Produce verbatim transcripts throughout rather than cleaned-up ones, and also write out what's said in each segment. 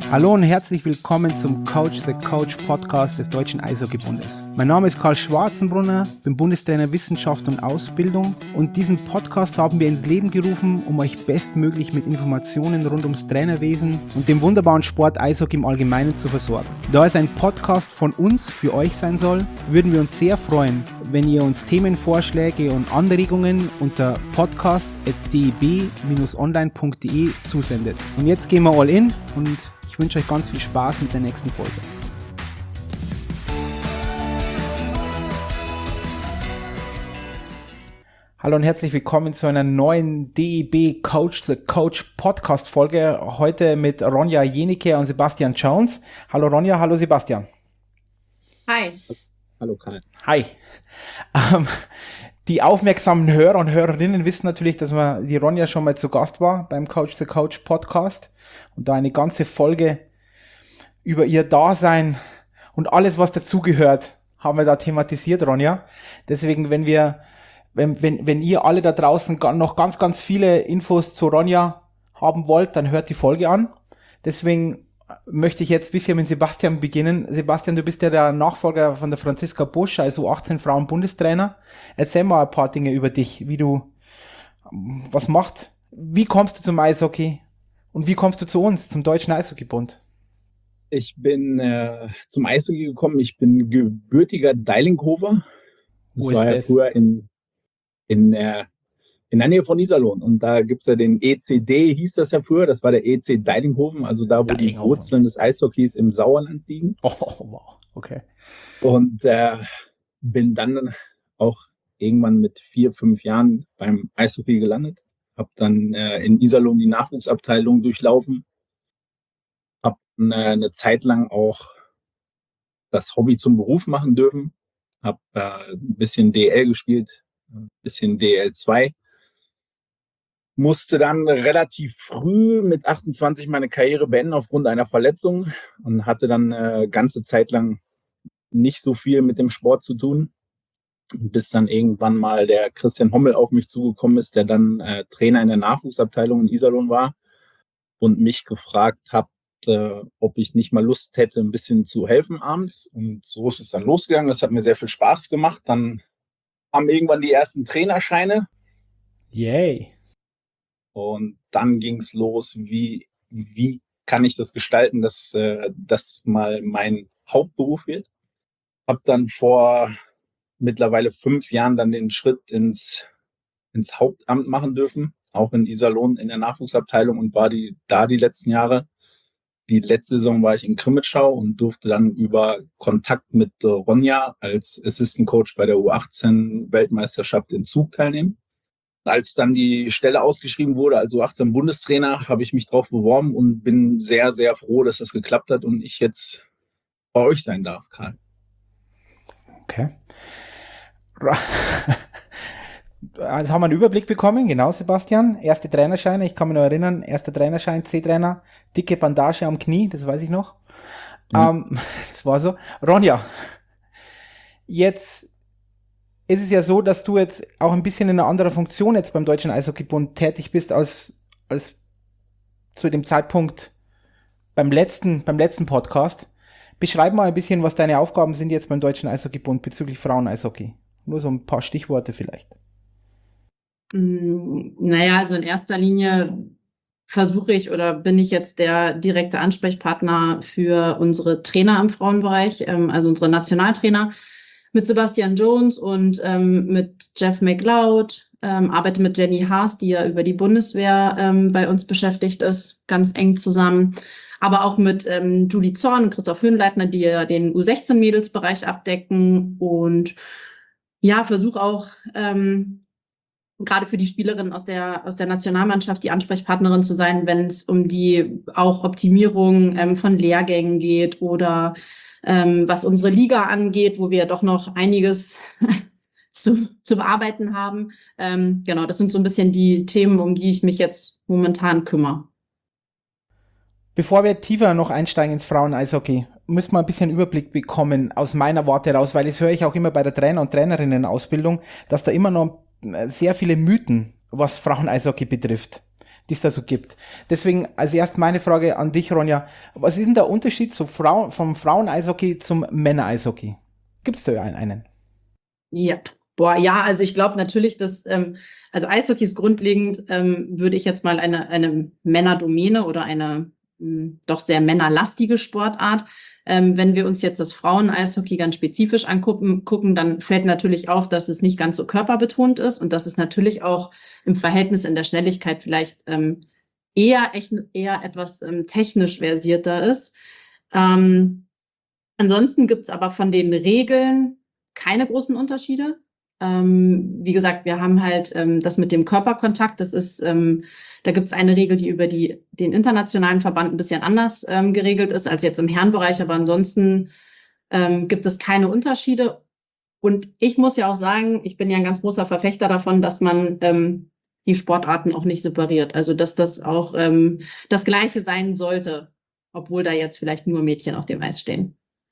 Hallo und herzlich willkommen zum Coach the Coach Podcast des Deutschen Eishockeybundes. Mein Name ist Karl Schwarzenbrunner, bin Bundestrainer Wissenschaft und Ausbildung und diesen Podcast haben wir ins Leben gerufen, um euch bestmöglich mit Informationen rund ums Trainerwesen und dem wunderbaren Sport Eishockey im Allgemeinen zu versorgen. Da es ein Podcast von uns für euch sein soll, würden wir uns sehr freuen, wenn ihr uns Themenvorschläge und Anregungen unter podcast at d e b dash online punkt d e zusendet. Und jetzt gehen wir all in und ich wünsche euch ganz viel Spaß mit der nächsten Folge. Hallo und herzlich willkommen zu einer neuen D E B Coach the Coach Podcast Folge. Heute mit Ronja Jenicke und Sebastian Jones. Hallo Ronja, hallo Sebastian. Hi. Hallo Karl. Hi. Ähm, die aufmerksamen Hörer und Hörerinnen wissen natürlich, dass wir, die Ronja schon mal zu Gast war beim Coach the Coach Podcast und da eine ganze Folge über ihr Dasein und alles, was dazugehört, haben wir da thematisiert, Ronja. Deswegen, wenn wir, wenn, wenn, wenn ihr alle da draußen noch ganz, ganz viele Infos zu Ronja haben wollt, dann hört die Folge an. Deswegen möchte ich jetzt ein bisschen mit Sebastian beginnen. Sebastian, du bist ja der Nachfolger von der Franziska Busch als U achtzehn Frauen-Bundestrainer. Erzähl mal ein paar Dinge über dich, wie du, was macht, wie kommst du zum Eishockey und wie kommst du zu uns, zum Deutschen Eishockeybund? Ich bin äh, zum Eishockey gekommen. Ich bin gebürtiger Deilinghofer. Das Wo ist war ja das? früher in, in, äh, in der Nähe von Iserlohn. Und da gibt's ja den E C D, hieß das ja früher. Das war der E C Deilinghofen, also da, wo die Deilinghofen. Wurzeln des Eishockeys im Sauerland liegen. Oh, wow, okay. Und äh, bin dann auch irgendwann mit vier, fünf Jahren beim Eishockey gelandet. Hab dann äh, in Iserlohn die Nachwuchsabteilung durchlaufen. Hab eine, eine Zeit lang auch das Hobby zum Beruf machen dürfen. Hab äh, ein bisschen D L gespielt, ein bisschen D L zwei. Musste dann relativ früh mit achtundzwanzig meine Karriere beenden aufgrund einer Verletzung und hatte dann eine ganze Zeit lang nicht so viel mit dem Sport zu tun, bis dann irgendwann mal der Christian Hommel auf mich zugekommen ist, der dann äh, Trainer in der Nachwuchsabteilung in Iserlohn war und mich gefragt hat, äh, ob ich nicht mal Lust hätte, ein bisschen zu helfen abends. Und so ist es dann losgegangen. Das hat mir sehr viel Spaß gemacht. Dann haben irgendwann die ersten Trainerscheine. Yay. Und dann ging es los, wie, wie kann ich das gestalten, dass äh, das mal mein Hauptberuf wird. Hab dann vor mittlerweile fünf Jahren dann den Schritt ins, ins Hauptamt machen dürfen, auch in Iserlohn in der Nachwuchsabteilung und war die da die letzten Jahre. Die letzte Saison war ich in Krimitschau und durfte dann über Kontakt mit äh, Ronja als Assistant Coach bei der U achtzehn Weltmeisterschaft in Zug teilnehmen. Als dann die Stelle ausgeschrieben wurde als U achtzehn Bundestrainer, habe ich mich drauf beworben und bin sehr, sehr froh, dass das geklappt hat und ich jetzt bei euch sein darf, Karl. Okay. Jetzt haben wir einen Überblick bekommen, genau, Sebastian. Erste Trainerscheine, ich kann mich noch erinnern, erster Trainerschein, C-Trainer, dicke Bandage am Knie, das weiß ich noch. Mhm. Ähm, das war so. Ronja, jetzt ist es ja so, dass du jetzt auch ein bisschen in einer anderen Funktion jetzt beim Deutschen Eishockeybund tätig bist, als, als zu dem Zeitpunkt beim letzten, beim letzten Podcast. Beschreib mal ein bisschen, was deine Aufgaben sind jetzt beim Deutschen Eishockeybund bezüglich Frauen-Eishockey. Nur so ein paar Stichworte vielleicht. Naja, also in erster Linie versuche ich oder bin ich jetzt der direkte Ansprechpartner für unsere Trainer im Frauenbereich, also unsere Nationaltrainer mit Sebastian Jones und ähm, mit Jeff McLeod, ähm, arbeite mit Jenny Haas, die ja über die Bundeswehr ähm, bei uns beschäftigt ist, ganz eng zusammen. Aber auch mit ähm, Julie Zorn und Christoph Höhnleitner, die ja den U sechzehn Mädelsbereich abdecken und ja, versuche auch ähm, gerade für die Spielerinnen aus der aus der Nationalmannschaft die Ansprechpartnerin zu sein, wenn es um die auch Optimierung ähm, von Lehrgängen geht oder ähm, was unsere Liga angeht, wo wir doch noch einiges zu, zu bearbeiten haben. Ähm, genau, das sind so ein bisschen die Themen, um die ich mich jetzt momentan kümmere. Bevor wir tiefer noch einsteigen ins Frauen-Eishockey, müssen wir ein bisschen Überblick bekommen aus meiner Warte heraus, weil das höre ich auch immer bei der Trainer- und Trainerinnen-Ausbildung, dass da immer noch sehr viele Mythen, was Frauen-Eishockey betrifft. die es da so gibt. Deswegen als erst meine Frage an dich, Ronja. Was ist denn der Unterschied zu Frau, vom Frauen-Eishockey zum Männer-Eishockey? Gibt es da einen? Ja, boah, ja, also ich glaube natürlich, dass, ähm, also Eishockey ist grundlegend, ähm, würde ich jetzt mal eine, eine Männerdomäne oder eine mh, doch sehr männerlastige Sportart. Ähm, wenn wir uns jetzt das Frauen-Eishockey ganz spezifisch angucken, gucken, dann fällt natürlich auf, dass es nicht ganz so körperbetont ist und dass es natürlich auch im Verhältnis in der Schnelligkeit vielleicht ähm, eher, echt, eher etwas ähm, technisch versierter ist. Ähm, ansonsten gibt's aber von den Regeln keine großen Unterschiede. Ähm, wie gesagt, wir haben halt ähm, das mit dem Körperkontakt. Das ist, ähm, da gibt's eine Regel, die über die, den internationalen Verband ein bisschen anders ähm, geregelt ist als jetzt im Herrenbereich. Aber ansonsten ähm, gibt es keine Unterschiede. Und ich muss ja auch sagen, ich bin ja ein ganz großer Verfechter davon, dass man ähm, die Sportarten auch nicht separiert. Also dass das auch ähm, das Gleiche sein sollte, obwohl da jetzt vielleicht nur Mädchen auf dem Eis stehen.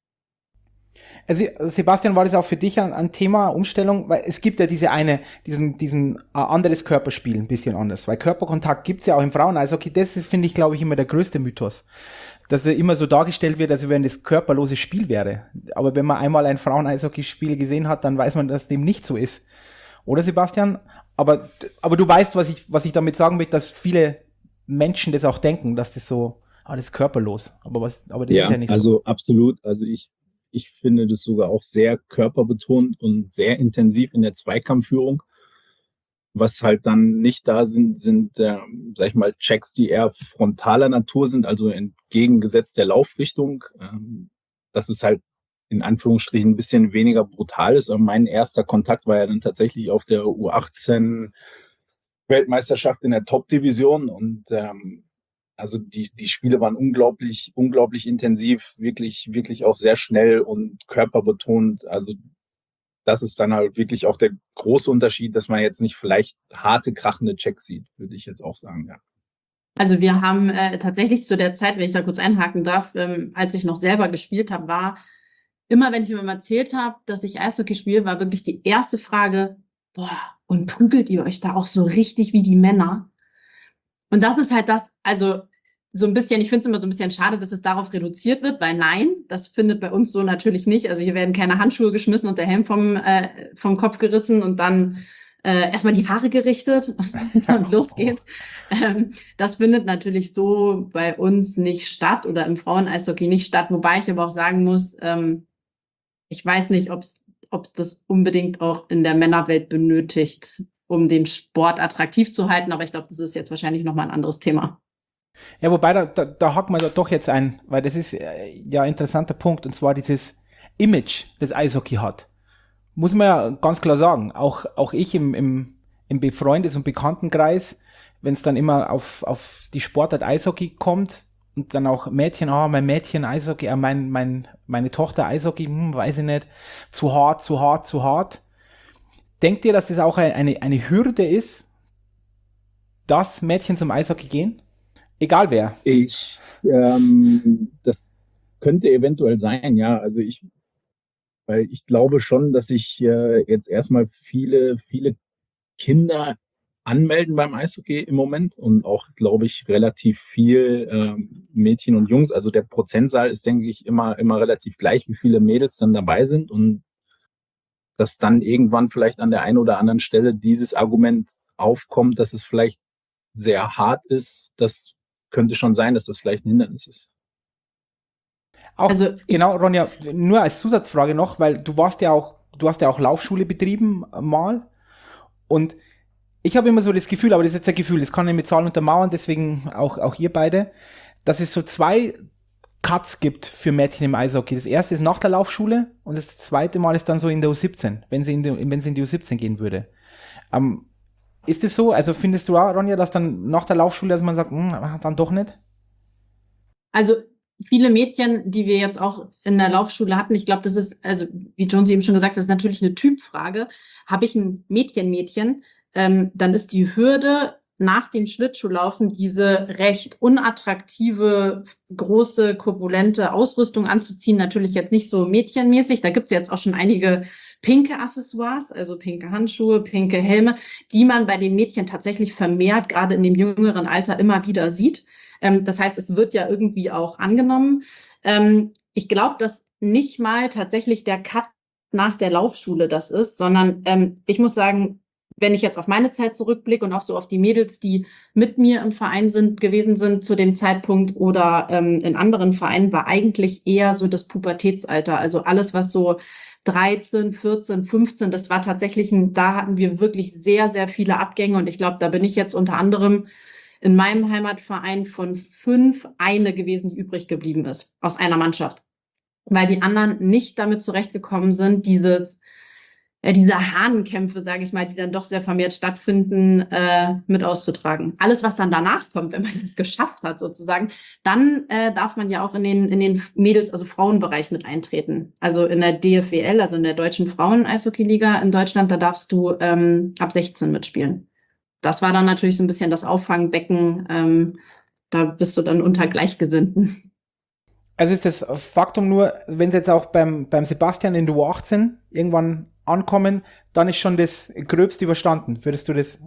Also Sebastian, war das auch für dich ein, ein Thema, Umstellung? Weil es gibt ja diese eine, diesen, diesen äh, anderes Körperspiel, ein bisschen anders. Weil Körperkontakt gibt's ja auch im Frauen-Eishockey. Das ist, finde ich, glaube ich, immer der größte Mythos. Dass er immer so dargestellt wird, als wenn das körperloses Spiel wäre. Aber wenn man einmal ein Frauen-Eishockey-Spiel gesehen hat, dann weiß man, dass dem nicht so ist. Oder Sebastian? Aber, aber du weißt, was ich, was ich damit sagen möchte, dass viele Menschen das auch denken, dass das so, ah, das ist körperlos. Aber was, aber das Ja, ist ja nicht also so. absolut. Also ich, ich finde das sogar auch sehr körperbetont und sehr intensiv in der Zweikampfführung. Was halt dann nicht da sind, sind, äh, sag ich mal, Checks, die eher frontaler Natur sind, also entgegengesetzt der Laufrichtung. Ähm, das ist halt in Anführungsstrichen ein bisschen weniger brutal ist. Aber mein erster Kontakt war ja dann tatsächlich auf der U achtzehn Weltmeisterschaft in der Top-Division und ähm, also die, die Spiele waren unglaublich, unglaublich intensiv, wirklich, wirklich auch sehr schnell und körperbetont. Also das ist dann halt wirklich auch der große Unterschied, dass man jetzt nicht vielleicht harte, krachende Checks sieht, würde ich jetzt auch sagen, ja. Also wir haben äh, tatsächlich zu der Zeit, wenn ich da kurz einhaken darf, ähm, als ich noch selber gespielt habe, war immer, wenn ich jemandem erzählt habe, dass ich Eishockey spiele, war wirklich die erste Frage, boah, und prügelt ihr euch da auch so richtig wie die Männer? Und das ist halt das, also so ein bisschen, ich finde es immer so ein bisschen schade, dass es darauf reduziert wird, weil nein, das findet bei uns so natürlich nicht. Also hier werden keine Handschuhe geschmissen und der Helm vom, äh, vom Kopf gerissen und dann äh, erstmal die Haare gerichtet und los geht's. Ähm, das findet natürlich so bei uns nicht statt oder im Frauen-Eishockey nicht statt, wobei ich aber auch sagen muss, ähm, ich weiß nicht, ob es das unbedingt auch in der Männerwelt benötigt, um den Sport attraktiv zu halten, aber ich glaube, das ist jetzt wahrscheinlich nochmal ein anderes Thema. Ja, wobei, da, da, da hakt man da doch jetzt ein, weil das ist äh, ja ein interessanter Punkt, und zwar dieses Image, das Eishockey hat. Muss man ja ganz klar sagen. Auch, auch ich im, im, im Befreundes- und Bekanntenkreis, wenn es dann immer auf, auf die Sportart Eishockey kommt und dann auch Mädchen, ah, mein Mädchen Eishockey, ah, mein, mein, meine Tochter Eishockey, hm, weiß ich nicht, zu hart, zu hart, zu hart. Denkt ihr, dass das auch eine, eine Hürde ist, dass Mädchen zum Eishockey gehen? Egal wer. Ich, ähm, das könnte eventuell sein, ja. Also ich, weil ich glaube schon, dass sich äh, jetzt erstmal viele, viele Kinder anmelden beim Eishockey im Moment und auch, glaube ich, relativ viel ähm, Mädchen und Jungs. Also der Prozentzahl ist, denke ich, immer, immer relativ gleich, wie viele Mädels dann dabei sind und dass dann irgendwann vielleicht an der einen oder anderen Stelle dieses Argument aufkommt, dass es vielleicht sehr hart ist, das könnte schon sein, dass das vielleicht ein Hindernis ist. Auch, also ich, genau, Ronja, nur als Zusatzfrage noch, weil du warst ja auch, du hast ja auch Laufschule betrieben mal und ich habe immer so das Gefühl, aber das ist jetzt ein Gefühl, das kann ich mit Zahlen untermauern, deswegen auch, auch ihr beide, dass es so zwei Cuts gibt für Mädchen im Eishockey. Das erste ist nach der Laufschule und das zweite Mal ist dann so in der U siebzehn, wenn sie in, die, wenn sie in die U siebzehn gehen würde. Ähm, ist es so? Also findest du auch, Ronja, dass dann nach der Laufschule, dass man sagt, mh, dann doch nicht? Also viele Mädchen, die wir jetzt auch in der Laufschule hatten, ich glaube, das ist, also wie Jonesy eben schon gesagt hat, das ist natürlich eine Typfrage. Habe ich ein Mädchen-Mädchen, ähm, dann ist die Hürde nach dem Schlittschuhlaufen diese recht unattraktive, große, korpulente Ausrüstung anzuziehen. Natürlich jetzt nicht so mädchenmäßig. Da gibt's jetzt auch schon einige pinke Accessoires, also pinke Handschuhe, pinke Helme, die man bei den Mädchen tatsächlich vermehrt, gerade in dem jüngeren Alter, immer wieder sieht. Ähm, das heißt, es wird ja irgendwie auch angenommen. Ähm, ich glaube, dass nicht mal tatsächlich der Cut nach der Laufschule das ist, sondern ähm, ich muss sagen, wenn ich jetzt auf meine Zeit zurückblicke und auch so auf die Mädels, die mit mir im Verein sind, gewesen sind zu dem Zeitpunkt oder ähm, in anderen Vereinen, war eigentlich eher so das Pubertätsalter. Also alles, was so dreizehn, vierzehn, fünfzehn, das war tatsächlich, ein, da hatten wir wirklich sehr, sehr viele Abgänge. Und ich glaube, da bin ich jetzt unter anderem in meinem Heimatverein von fünf eine gewesen, die übrig geblieben ist aus einer Mannschaft. Weil die anderen nicht damit zurechtgekommen sind, diese Ja, diese Hahnenkämpfe, sage ich mal, die dann doch sehr vermehrt stattfinden, äh, mit auszutragen. Alles, was dann danach kommt, wenn man das geschafft hat, sozusagen, dann äh, darf man ja auch in den in den Mädels-, also Frauenbereich mit eintreten. Also in der D F W L, also in der Deutschen Frauen-Eishockey-Liga in Deutschland, da darfst du ähm, ab sechzehn mitspielen. Das war dann natürlich so ein bisschen das Auffangbecken. Ähm, da bist du dann unter Gleichgesinnten. Also ist das Faktum nur, wenn es jetzt auch beim, beim Sebastian in der U achtzehn irgendwann ankommen, dann ist schon das Gröbste überstanden. Würdest du das?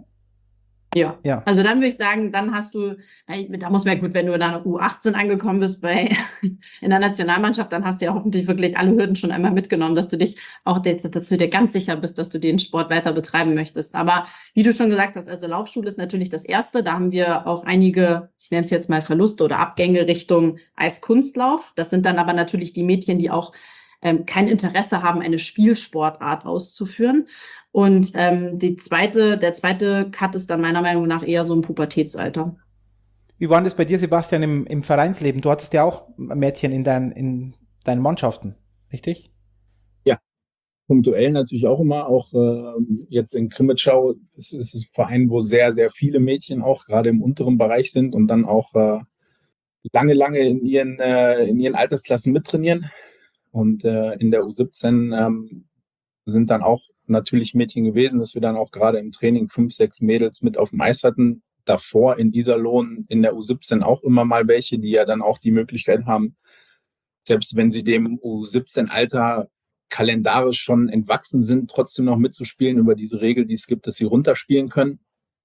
Ja. Ja. Also dann würde ich sagen, dann hast du, da muss man ja gut, wenn du in einer U achtzehn angekommen bist bei in der Nationalmannschaft, dann hast du ja hoffentlich wirklich alle Hürden schon einmal mitgenommen, dass du dich auch, dass du dir ganz sicher bist, dass du den Sport weiter betreiben möchtest. Aber wie du schon gesagt hast, also Laufschule ist natürlich das Erste. Da haben wir auch einige, ich nenne es jetzt mal Verluste oder Abgänge Richtung Eiskunstlauf. Das sind dann aber natürlich die Mädchen, die auch ähm, kein Interesse haben, eine Spielsportart auszuführen. Und ähm, die zweite, der zweite Cut ist dann meiner Meinung nach eher so ein Pubertätsalter. Wie war das bei dir, Sebastian, im, im Vereinsleben? Du hattest ja auch Mädchen in, dein, in deinen Mannschaften, richtig? Ja, punktuell natürlich auch immer. Auch äh, jetzt in Krimitschau ist es ein Verein, wo sehr, sehr viele Mädchen auch gerade im unteren Bereich sind und dann auch äh, lange, lange in ihren, äh, in ihren Altersklassen mittrainieren. Und äh, in der U siebzehn ähm, sind dann auch natürlich Mädchen gewesen, dass wir dann auch gerade im Training fünf, sechs Mädels mit auf dem Eis hatten. Davor in Iserlohn in der U siebzehn auch immer mal welche, die ja dann auch die Möglichkeit haben, selbst wenn sie dem U siebzehn-Alter kalendarisch schon entwachsen sind, trotzdem noch mitzuspielen über diese Regel, die es gibt, dass sie runterspielen können.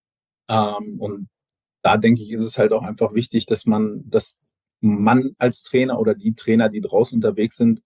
Ähm, und da denke ich, ist es halt auch einfach wichtig, dass man, dass man als Trainer oder die Trainer, die draußen unterwegs sind,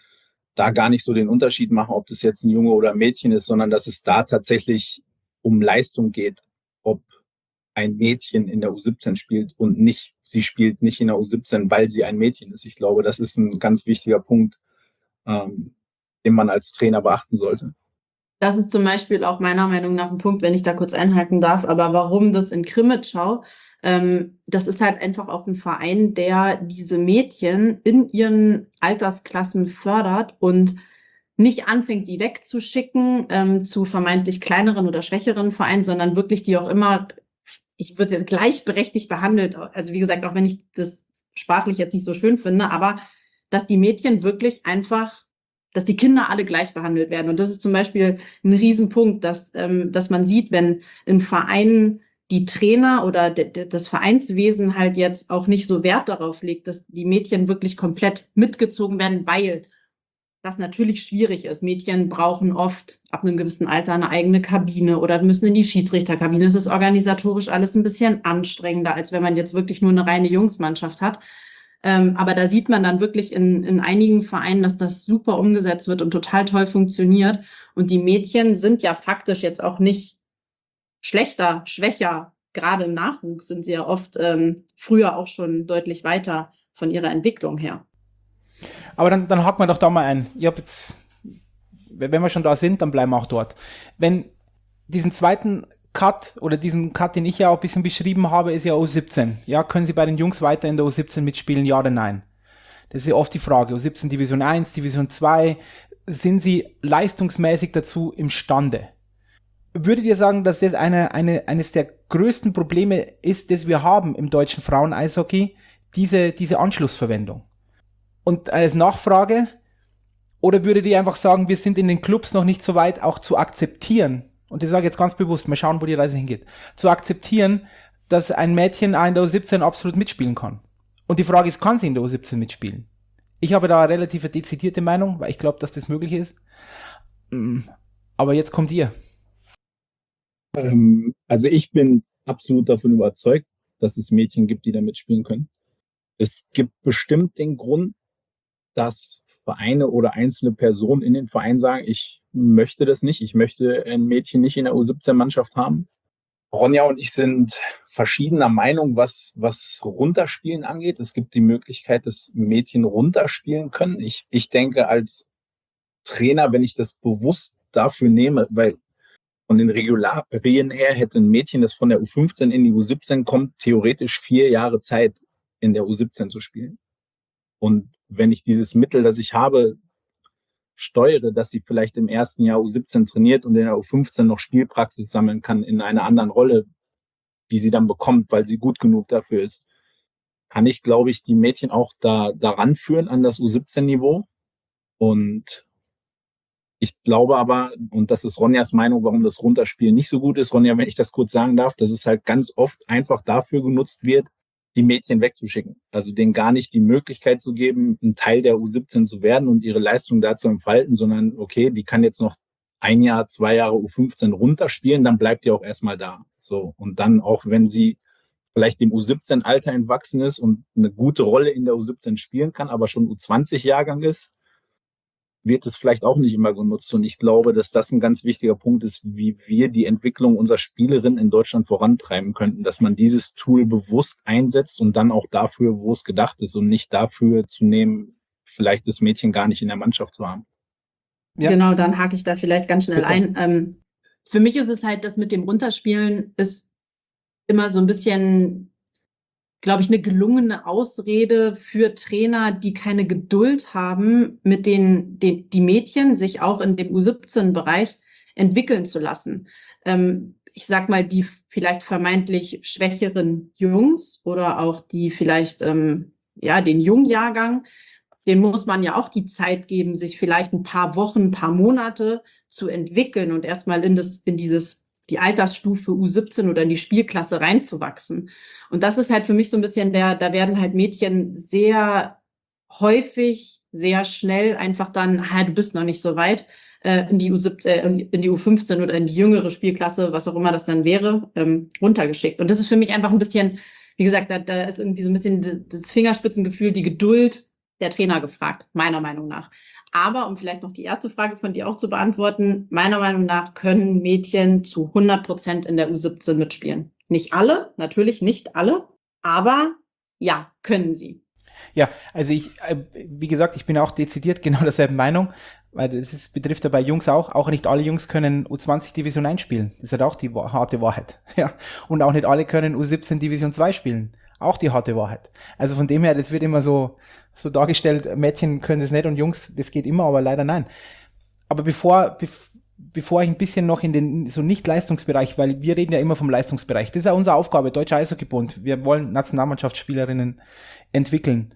da gar nicht so den Unterschied machen, ob das jetzt ein Junge oder ein Mädchen ist, sondern dass es da tatsächlich um Leistung geht, ob ein Mädchen in der U siebzehn spielt und nicht, sie spielt nicht in der U siebzehn, weil sie ein Mädchen ist. Ich glaube, das ist ein ganz wichtiger Punkt, ähm, den man als Trainer beachten sollte. Das ist zum Beispiel auch meiner Meinung nach ein Punkt, wenn ich da kurz einhaken darf, aber warum das in Krimitschau, ähm, das ist halt einfach auch ein Verein, der diese Mädchen in ihren Altersklassen fördert und nicht anfängt, die wegzuschicken ähm, zu vermeintlich kleineren oder schwächeren Vereinen, sondern wirklich die auch immer, ich würde es jetzt gleichberechtigt behandelt, also wie gesagt, auch wenn ich das sprachlich jetzt nicht so schön finde, aber dass die Mädchen wirklich einfach, dass die Kinder alle gleich behandelt werden. Und das ist zum Beispiel ein Riesenpunkt, dass, ähm, dass man sieht, wenn in Vereinen die Trainer oder de, de, das Vereinswesen halt jetzt auch nicht so Wert darauf legt, dass die Mädchen wirklich komplett mitgezogen werden, weil das natürlich schwierig ist. Mädchen brauchen oft ab einem gewissen Alter eine eigene Kabine oder müssen in die Schiedsrichterkabine. Es ist organisatorisch alles ein bisschen anstrengender, als wenn man jetzt wirklich nur eine reine Jungsmannschaft hat. Ähm, aber da sieht man dann wirklich in, in einigen Vereinen, dass das super umgesetzt wird und total toll funktioniert. Und die Mädchen sind ja faktisch jetzt auch nicht schlechter, schwächer. Gerade im Nachwuchs sind sie ja oft ähm, früher auch schon deutlich weiter von ihrer Entwicklung her. Aber dann, dann haken wir doch da mal ein. Ich hab jetzt, wenn wir schon da sind, dann bleiben wir auch dort. Wenn diesen zweiten Cut oder diesen Cut, den ich ja auch ein bisschen beschrieben habe, ist ja U siebzehn. Ja, können Sie bei den Jungs weiter in der U siebzehn mitspielen, ja oder nein? Das ist ja oft die Frage. U siebzehn Division eins, Division zwei, sind Sie leistungsmäßig dazu imstande? Würdet ihr sagen, dass das eine, eine, eines der größten Probleme ist, das wir haben im deutschen Frauen-Eishockey, diese, diese Anschlussverwendung? Und als Nachfrage, oder würdet ihr einfach sagen, wir sind in den Clubs noch nicht so weit, auch zu akzeptieren, und das sage ich jetzt ganz bewusst, mal schauen, wo die Reise hingeht, zu akzeptieren, dass ein Mädchen auch in der U siebzehn absolut mitspielen kann. Und die Frage ist, kann sie in der U siebzehn mitspielen? Ich habe da eine relativ dezidierte Meinung, weil ich glaube, dass das möglich ist. Aber jetzt kommt ihr. Ähm, also ich bin absolut davon überzeugt, dass es Mädchen gibt, die da mitspielen können. Es gibt bestimmt den Grund, dass Vereine oder einzelne Personen in den Vereinen sagen, ich möchte das nicht, ich möchte ein Mädchen nicht in der U siebzehn-Mannschaft haben. Ronja und ich sind verschiedener Meinung, was, was Runterspielen angeht. Es gibt die Möglichkeit, dass Mädchen runterspielen können. Ich, ich denke als Trainer, wenn ich das bewusst dafür nehme, weil von den Regularien her hätte ein Mädchen, das von der U fünfzehn in die U siebzehn kommt, theoretisch vier Jahre Zeit in der U siebzehn zu spielen. Und wenn ich dieses Mittel, das ich habe, steuere, dass sie vielleicht im ersten Jahr U siebzehn trainiert und in der U fünfzehn noch Spielpraxis sammeln kann in einer anderen Rolle, die sie dann bekommt, weil sie gut genug dafür ist, kann ich, glaube ich, die Mädchen auch da daran führen an das U siebzehn-Niveau. Und ich glaube aber, und das ist Ronjas Meinung, warum das Runterspielen nicht so gut ist, Ronja, wenn ich das kurz sagen darf, dass es halt ganz oft einfach dafür genutzt wird, die Mädchen wegzuschicken. Also denen gar nicht die Möglichkeit zu geben, ein Teil der U siebzehn zu werden und ihre Leistung da zu entfalten, sondern okay, die kann jetzt noch ein Jahr, zwei Jahre U fünfzehn runterspielen, dann bleibt die auch erstmal da. So. Und dann auch, wenn sie vielleicht dem U siebzehn-Alter entwachsen ist und eine gute Rolle in der U siebzehn spielen kann, aber schon U zwanzig-Jahrgang ist, wird es vielleicht auch nicht immer genutzt. Und ich glaube, dass das ein ganz wichtiger Punkt ist, wie wir die Entwicklung unserer Spielerinnen in Deutschland vorantreiben könnten, dass man dieses Tool bewusst einsetzt und dann auch dafür, wo es gedacht ist und nicht dafür zu nehmen, vielleicht das Mädchen gar nicht in der Mannschaft zu haben. Ja. Genau, dann hake ich da vielleicht ganz schnell Bitte. ein. Ähm, für mich ist es halt, das mit dem Runterspielen ist immer so ein bisschen, glaube ich, eine gelungene Ausrede für Trainer, die keine Geduld haben, mit den, den die Mädchen sich auch in dem U siebzehn-Bereich entwickeln zu lassen. Ähm, ich sag mal, die vielleicht vermeintlich schwächeren Jungs oder auch die vielleicht, ähm, ja, den Jungjahrgang, den muss man ja auch die Zeit geben, sich vielleicht ein paar Wochen, ein paar Monate zu entwickeln und erstmal in das, in dieses, die Altersstufe U siebzehn oder in die Spielklasse reinzuwachsen. Und das ist halt für mich so ein bisschen der, da werden halt Mädchen sehr häufig, sehr schnell einfach dann, ah, du bist noch nicht so weit, äh, in die U siebzehn, äh, in die U fünfzehn oder in die jüngere Spielklasse, was auch immer das dann wäre, ähm, runtergeschickt. Und das ist für mich einfach ein bisschen, wie gesagt, da, da ist irgendwie so ein bisschen das Fingerspitzengefühl, die Geduld der Trainer gefragt, meiner Meinung nach. Aber um vielleicht noch die erste Frage von dir auch zu beantworten, meiner Meinung nach können Mädchen zu hundert Prozent in der U siebzehn mitspielen. Nicht alle, natürlich nicht alle, aber ja, können sie. Ja, also ich, wie gesagt, ich bin auch dezidiert genau derselben Meinung, weil das ist, betrifft ja bei Jungs auch, auch nicht alle Jungs können U zwanzig Division eins spielen. Das ist halt auch die harte Wahrheit. Ja. Und auch nicht alle können U siebzehn Division zwei spielen. Auch die harte Wahrheit. Also von dem her, das wird immer so, so dargestellt, Mädchen können das nicht und Jungs, das geht immer, aber leider nein. Aber bevor, bev- bevor ich ein bisschen noch in den, so Nicht-Leistungsbereich, weil wir reden ja immer vom Leistungsbereich. Das ist ja unsere Aufgabe, Deutscher Eishockeybund. Wir wollen Nationalmannschaftsspielerinnen entwickeln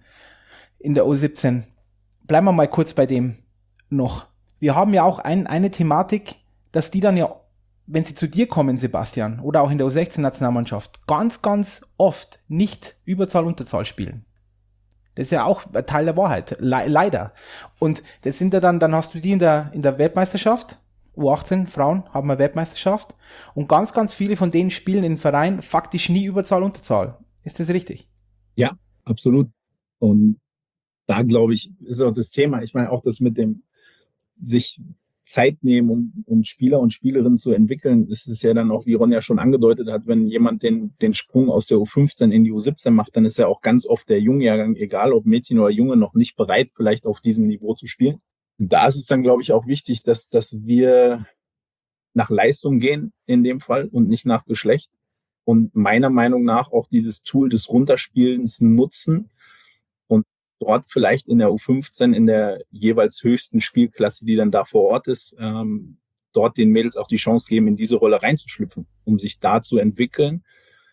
in der U siebzehn. Bleiben wir mal kurz bei dem noch. Wir haben ja auch ein, eine Thematik, dass die dann ja, wenn sie zu dir kommen, Sebastian, oder auch in der U sechzehn-Nationalmannschaft, ganz, ganz oft nicht Überzahl, Unterzahl spielen. Das ist ja auch ein Teil der Wahrheit, le- leider. Und das sind ja dann, dann hast du die in der, in der Weltmeisterschaft, U achtzehn, Frauen haben eine Weltmeisterschaft, und ganz, ganz viele von denen spielen im Verein faktisch nie Überzahl, Unterzahl. Ist das richtig? Ja, absolut. Und da, glaube ich, ist auch das Thema. Ich meine, auch das mit dem sich Zeit nehmen und, und Spieler und Spielerinnen zu entwickeln, ist es ja dann auch, wie Ronja schon angedeutet hat, wenn jemand den, den Sprung aus der U fünfzehn in die U siebzehn macht, dann ist ja auch ganz oft der Jungjahrgang, egal ob Mädchen oder Junge, noch nicht bereit, vielleicht auf diesem Niveau zu spielen. Und da ist es dann, glaube ich, auch wichtig, dass, dass wir nach Leistung gehen in dem Fall und nicht nach Geschlecht. Und meiner Meinung nach auch dieses Tool des Runterspielens nutzen und dort vielleicht in der U fünfzehn, in der jeweils höchsten Spielklasse, die dann da vor Ort ist, ähm, dort den Mädels auch die Chance geben, in diese Rolle reinzuschlüpfen, um sich da zu entwickeln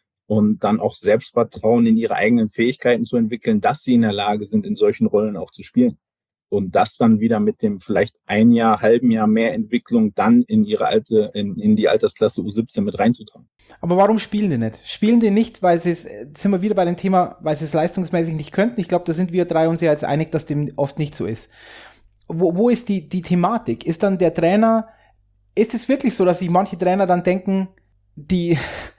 und dann auch Selbstvertrauen in ihre eigenen Fähigkeiten zu entwickeln, dass sie in der Lage sind, in solchen Rollen auch zu spielen. Und das dann wieder mit dem vielleicht ein Jahr, halben Jahr mehr Entwicklung dann in ihre alte, in, in die Altersklasse U siebzehn mit reinzutragen. Aber warum spielen die nicht? Spielen die nicht, weil sie es, jetzt sind wir wieder bei dem Thema, weil sie es leistungsmäßig nicht könnten? Ich glaube, da sind wir drei uns ja jetzt einig, dass dem oft nicht so ist. Wo, wo ist die, die Thematik? Ist dann der Trainer, ist es wirklich so, dass sich manche Trainer dann denken, die,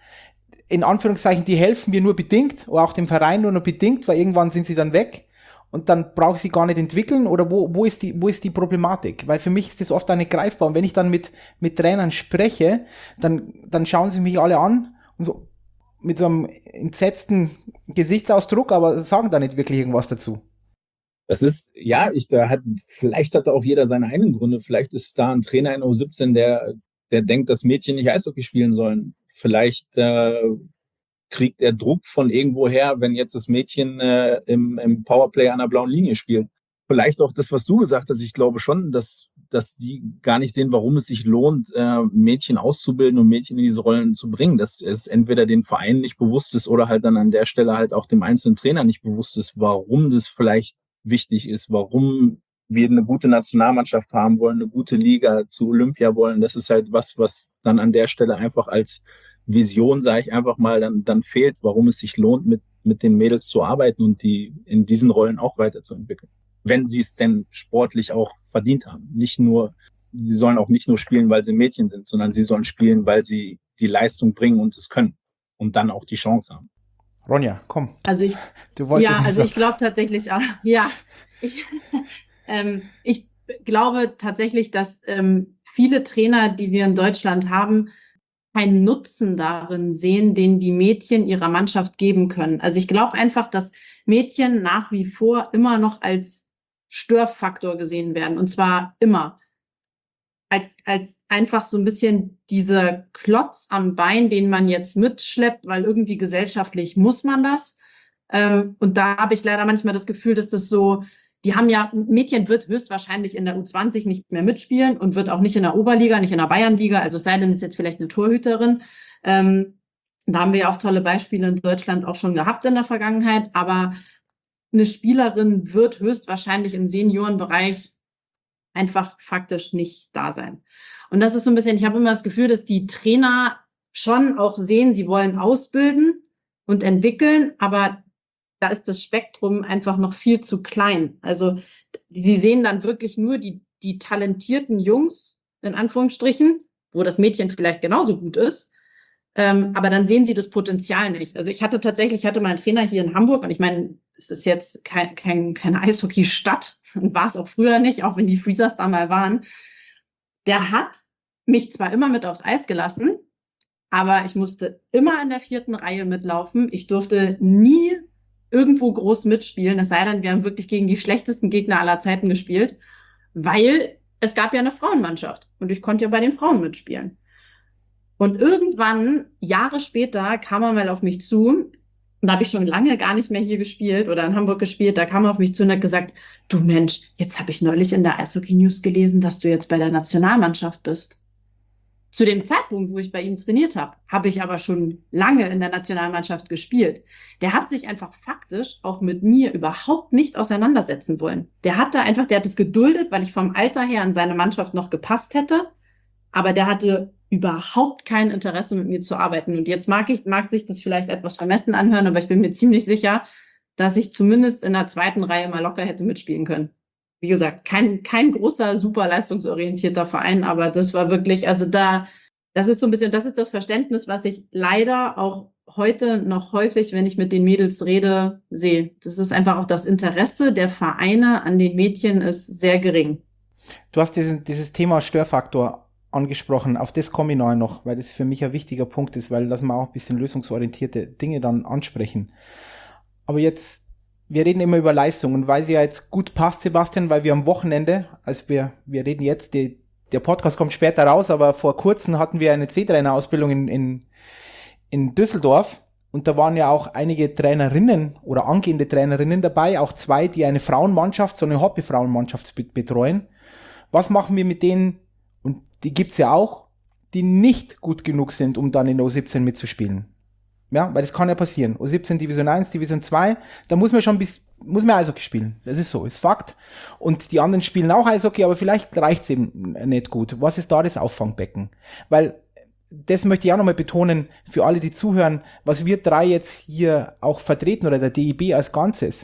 in Anführungszeichen, die helfen mir nur bedingt, oder auch dem Verein nur noch bedingt, weil irgendwann sind sie dann weg? Und dann brauche ich sie gar nicht entwickeln, oder wo, wo ist die, wo ist die Problematik? Weil für mich ist das oft nicht greifbar. Und wenn ich dann mit, mit Trainern spreche, dann, dann schauen sie mich alle an und so, mit so einem entsetzten Gesichtsausdruck, aber sagen da nicht wirklich irgendwas dazu. Das ist, ja, ich, da hat, vielleicht hat da auch jeder seine eigenen Gründe. Vielleicht ist da ein Trainer in U siebzehn, der, der denkt, dass Mädchen nicht Eishockey spielen sollen. Vielleicht, äh, kriegt er Druck von irgendwoher, wenn jetzt das Mädchen äh, im, im Powerplay an der blauen Linie spielt. Vielleicht auch das, was du gesagt hast. Ich glaube schon, dass, dass die gar nicht sehen, warum es sich lohnt, äh, Mädchen auszubilden und Mädchen in diese Rollen zu bringen. Dass es entweder den Verein nicht bewusst ist oder halt dann an der Stelle halt auch dem einzelnen Trainer nicht bewusst ist, warum das vielleicht wichtig ist, warum wir eine gute Nationalmannschaft haben wollen, eine gute Liga, zu Olympia wollen. Das ist halt was, was dann an der Stelle einfach als Vision, sage ich einfach mal, dann, dann fehlt, warum es sich lohnt, mit, mit den Mädels zu arbeiten und die in diesen Rollen auch weiterzuentwickeln. Wenn sie es denn sportlich auch verdient haben. Nicht nur, sie sollen auch nicht nur spielen, weil sie Mädchen sind, sondern sie sollen spielen, weil sie die Leistung bringen und es können und dann auch die Chance haben. Ronja, komm. Also ich, du wolltest ja, also so. ich glaube tatsächlich auch, ja, ich, ähm, ich glaube tatsächlich, dass ähm, viele Trainer, die wir in Deutschland haben, keinen Nutzen darin sehen, den die Mädchen ihrer Mannschaft geben können. Also ich glaube einfach, dass Mädchen nach wie vor immer noch als Störfaktor gesehen werden. Und zwar immer. Als, als einfach so ein bisschen dieser Klotz am Bein, den man jetzt mitschleppt, weil irgendwie gesellschaftlich muss man das. Ähm, und da habe ich leider manchmal das Gefühl, dass das so, die haben ja, Mädchen wird höchstwahrscheinlich in der U zwanzig nicht mehr mitspielen und wird auch nicht in der Oberliga, nicht in der Bayernliga, also es sei denn, es ist jetzt vielleicht eine Torhüterin. Ähm, da haben wir ja auch tolle Beispiele in Deutschland auch schon gehabt in der Vergangenheit, aber eine Spielerin wird höchstwahrscheinlich im Seniorenbereich einfach faktisch nicht da sein. Und das ist so ein bisschen, ich habe immer das Gefühl, dass die Trainer schon auch sehen, sie wollen ausbilden und entwickeln, aber da ist das Spektrum einfach noch viel zu klein. Also sie sehen dann wirklich nur die, die talentierten Jungs, in Anführungsstrichen, wo das Mädchen vielleicht genauso gut ist, ähm, aber dann sehen sie das Potenzial nicht. Also ich hatte tatsächlich, ich hatte mal einen Trainer hier in Hamburg und ich meine, es ist jetzt kein, kein, keine Eishockey-Stadt und war es auch früher nicht, auch wenn die Freezers da mal waren. Der hat mich zwar immer mit aufs Eis gelassen, aber ich musste immer in der vierten Reihe mitlaufen. Ich durfte nie irgendwo groß mitspielen, es sei denn, wir haben wirklich gegen die schlechtesten Gegner aller Zeiten gespielt, weil es gab ja eine Frauenmannschaft und ich konnte ja bei den Frauen mitspielen. Und irgendwann, Jahre später, kam er mal auf mich zu, und da habe ich schon lange gar nicht mehr hier gespielt oder in Hamburg gespielt, da kam er auf mich zu und hat gesagt, du Mensch, jetzt habe ich neulich in der Eishockey News gelesen, dass du jetzt bei der Nationalmannschaft bist. Zu dem Zeitpunkt, wo ich bei ihm trainiert habe, habe ich aber schon lange in der Nationalmannschaft gespielt. Der hat sich einfach faktisch auch mit mir überhaupt nicht auseinandersetzen wollen. Der hat da einfach, der hat es geduldet, weil ich vom Alter her an seine Mannschaft noch gepasst hätte, aber der hatte überhaupt kein Interesse, mit mir zu arbeiten. Und jetzt mag ich, mag sich das vielleicht etwas vermessen anhören, aber ich bin mir ziemlich sicher, dass ich zumindest in der zweiten Reihe mal locker hätte mitspielen können. Wie gesagt, kein, kein großer, super leistungsorientierter Verein, aber das war wirklich, also da, das ist so ein bisschen, das ist das Verständnis, was ich leider auch heute noch häufig, wenn ich mit den Mädels rede, sehe. Das ist einfach auch das Interesse der Vereine an den Mädchen ist sehr gering. Du hast diesen, dieses Thema Störfaktor angesprochen, auf das komme ich nachher noch, weil das für mich ein wichtiger Punkt ist, weil lassen wir auch ein bisschen lösungsorientierte Dinge dann ansprechen. Aber jetzt, wir reden immer über Leistung und weil sie ja jetzt gut passt, Sebastian, weil wir am Wochenende, also wir, wir reden jetzt, die, der Podcast kommt später raus, aber vor kurzem hatten wir eine C-Trainer-Ausbildung in, in, in Düsseldorf und da waren ja auch einige Trainerinnen oder angehende Trainerinnen dabei, auch zwei, die eine Frauenmannschaft, so eine Hobby-Frauenmannschaft betreuen. Was machen wir mit denen, und die gibt's ja auch, die nicht gut genug sind, um dann in der U siebzehn mitzuspielen? Ja, weil das kann ja passieren. U siebzehn, Division eins, Division zwei, da muss man schon bis, muss man Eishockey spielen. Das ist so, ist Fakt. Und die anderen spielen auch Eishockey, aber vielleicht reicht's eben nicht gut. Was ist da das Auffangbecken? Weil, das möchte ich auch nochmal betonen, für alle, die zuhören, was wir drei jetzt hier auch vertreten oder der D E B als Ganzes.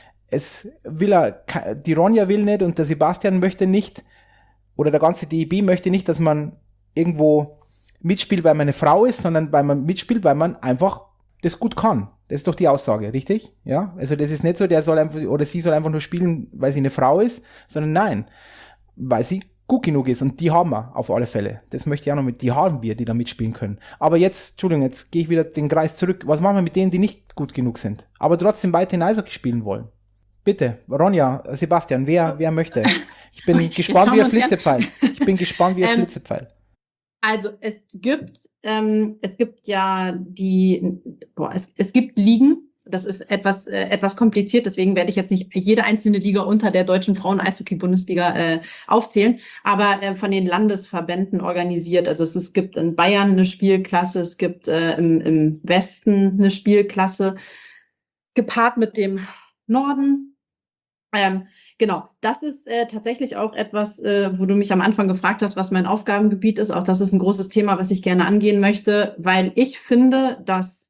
Es will er, die Ronja will nicht und der Sebastian möchte nicht, oder der ganze D E B möchte nicht, dass man irgendwo mitspielt, weil man eine Frau ist, sondern weil man mitspielt, weil man einfach das gut kann. Das ist doch die Aussage, richtig? Ja, also das ist nicht so, der soll einfach, oder sie soll einfach nur spielen, weil sie eine Frau ist, sondern nein, weil sie gut genug ist und die haben wir auf alle Fälle. Das möchte ich auch noch mit, die haben wir, die da mitspielen können. Aber jetzt, Entschuldigung, jetzt gehe ich wieder den Kreis zurück. Was machen wir mit denen, die nicht gut genug sind, aber trotzdem weiterhin Eishockey spielen wollen? Bitte, Ronja, Sebastian, wer, wer möchte? Ich bin gespannt wie ein Flitzepfeil. Ich bin gespannt wie ein ähm, Flitzepfeil. Also es gibt, ähm, es gibt ja die, boah, es, es gibt Ligen. Das ist etwas, äh, etwas kompliziert, deswegen werde ich jetzt nicht jede einzelne Liga unter der deutschen Frauen-Eishockey-Bundesliga äh, aufzählen, aber äh, von den Landesverbänden organisiert. Also es, es gibt in Bayern eine Spielklasse, es gibt äh, im, im Westen eine Spielklasse, gepaart mit dem Norden. Ähm, genau, das ist äh, tatsächlich auch etwas, äh, wo du mich am Anfang gefragt hast, was mein Aufgabengebiet ist. Auch das ist ein großes Thema, was ich gerne angehen möchte, weil ich finde, dass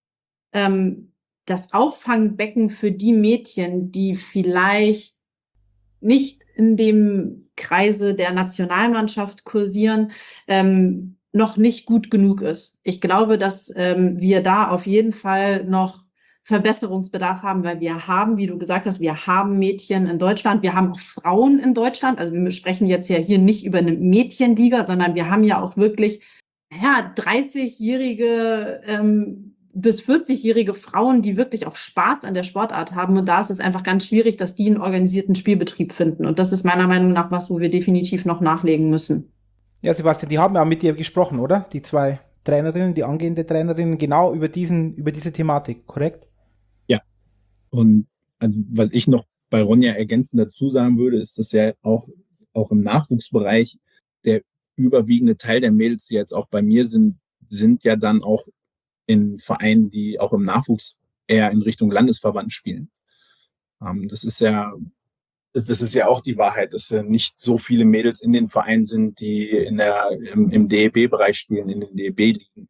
ähm, das Auffangbecken für die Mädchen, die vielleicht nicht in dem Kreise der Nationalmannschaft kursieren, ähm, noch nicht gut genug ist. Ich glaube, dass ähm, wir da auf jeden Fall noch Verbesserungsbedarf haben, weil wir haben, wie du gesagt hast, wir haben Mädchen in Deutschland, wir haben auch Frauen in Deutschland. Also wir sprechen jetzt ja hier nicht über eine Mädchenliga, sondern wir haben ja auch wirklich, naja, dreißigjährige ähm, bis vierzigjährige Frauen, die wirklich auch Spaß an der Sportart haben. Und da ist es einfach ganz schwierig, dass die einen organisierten Spielbetrieb finden. Und das ist meiner Meinung nach was, wo wir definitiv noch nachlegen müssen. Ja, Sebastian, die haben ja mit dir gesprochen, oder? Die zwei Trainerinnen, die angehende Trainerinnen, genau über diesen, über diese Thematik, korrekt? Ja. Und also was ich noch bei Ronja ergänzend dazu sagen würde, ist, dass ja auch, auch im Nachwuchsbereich der überwiegende Teil der Mädels, die jetzt auch bei mir sind, sind ja dann auch in Vereinen, die auch im Nachwuchs eher in Richtung Landesverband spielen. Ähm, das ist ja, das, das ist ja auch die Wahrheit, dass ja nicht so viele Mädels in den Vereinen sind, die in der, im, im D E B-Bereich spielen, in den D E B-Ligen.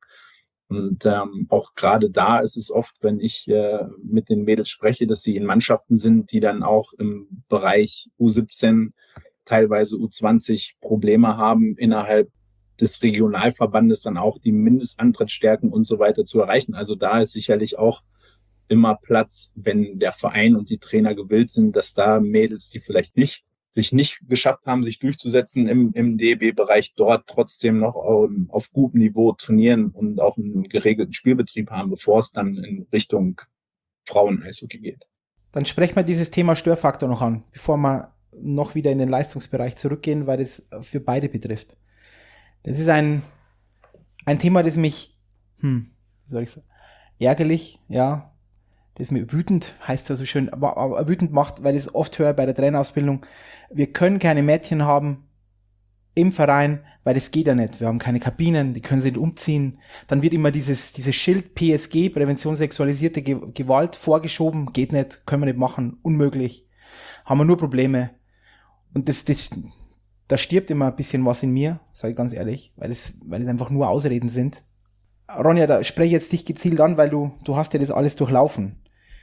Und ähm, auch gerade da ist es oft, wenn ich äh, mit den Mädels spreche, dass sie in Mannschaften sind, die dann auch im Bereich U siebzehn, teilweise U zwanzig Probleme haben, innerhalb des Regionalverbandes dann auch die Mindestantrittsstärken und so weiter zu erreichen. Also da ist sicherlich auch immer Platz, wenn der Verein und die Trainer gewillt sind, dass da Mädels, die vielleicht nicht sich nicht geschafft haben, sich durchzusetzen im, im D E B-Bereich, dort trotzdem noch auf, auf gutem Niveau trainieren und auch einen geregelten Spielbetrieb haben, bevor es dann in Richtung Frauen-Eishockey geht. Dann sprechen wir dieses Thema Störfaktor noch an, bevor wir noch wieder in den Leistungsbereich zurückgehen, weil das für beide betrifft. Das ist ein, ein Thema, das mich, hm, wie soll ich sagen, ärgerlich, ja, das mir wütend, heißt ja so schön, aber, aber wütend macht, weil ich es oft höre bei der Trainerausbildung. Wir können keine Mädchen haben im Verein, weil das geht ja nicht. Wir haben keine Kabinen, die können sie nicht umziehen. Dann wird immer dieses, dieses Schild P S G, Prävention sexualisierte Ge- Gewalt, vorgeschoben. Geht nicht, können wir nicht machen, unmöglich. Haben wir nur Probleme. Und das, das, da stirbt immer ein bisschen was in mir, sage ich ganz ehrlich, weil es, weil es einfach nur Ausreden sind. Ronja, da spreche ich jetzt dich gezielt an, weil du, du hast ja das alles durchlaufen.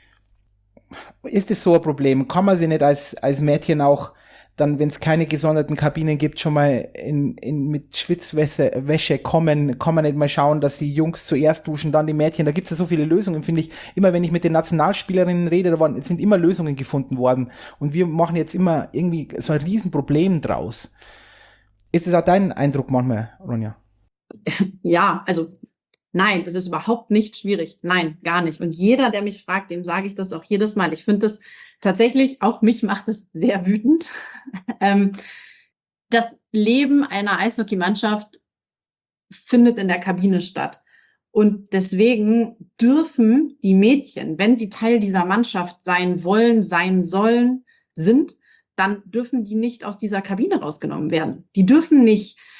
Ist das so ein Problem? Kann man sich nicht als, als Mädchen auch dann, wenn es keine gesonderten Kabinen gibt, schon mal in, in, mit Schwitzwäsche Wäsche kommen? Kann man nicht mal schauen, dass die Jungs zuerst duschen, dann die Mädchen? Da gibt es ja so viele Lösungen, finde ich. Immer wenn ich mit den Nationalspielerinnen rede, da waren, sind immer Lösungen gefunden worden. Und wir machen jetzt immer irgendwie so ein Riesenproblem draus. Ist es auch dein Eindruck manchmal, Ronja? Ja, also nein, es ist überhaupt nicht schwierig. Nein, gar nicht. Und jeder, der mich fragt, dem sage ich das auch jedes Mal. Ich finde das tatsächlich, auch mich macht es sehr wütend. ähm, das Leben einer Eishockeymannschaft findet in der Kabine statt. Und deswegen dürfen die Mädchen, wenn sie Teil dieser Mannschaft sein wollen, sein sollen, sind, dann dürfen die nicht aus dieser Kabine rausgenommen werden. Die dürfen nicht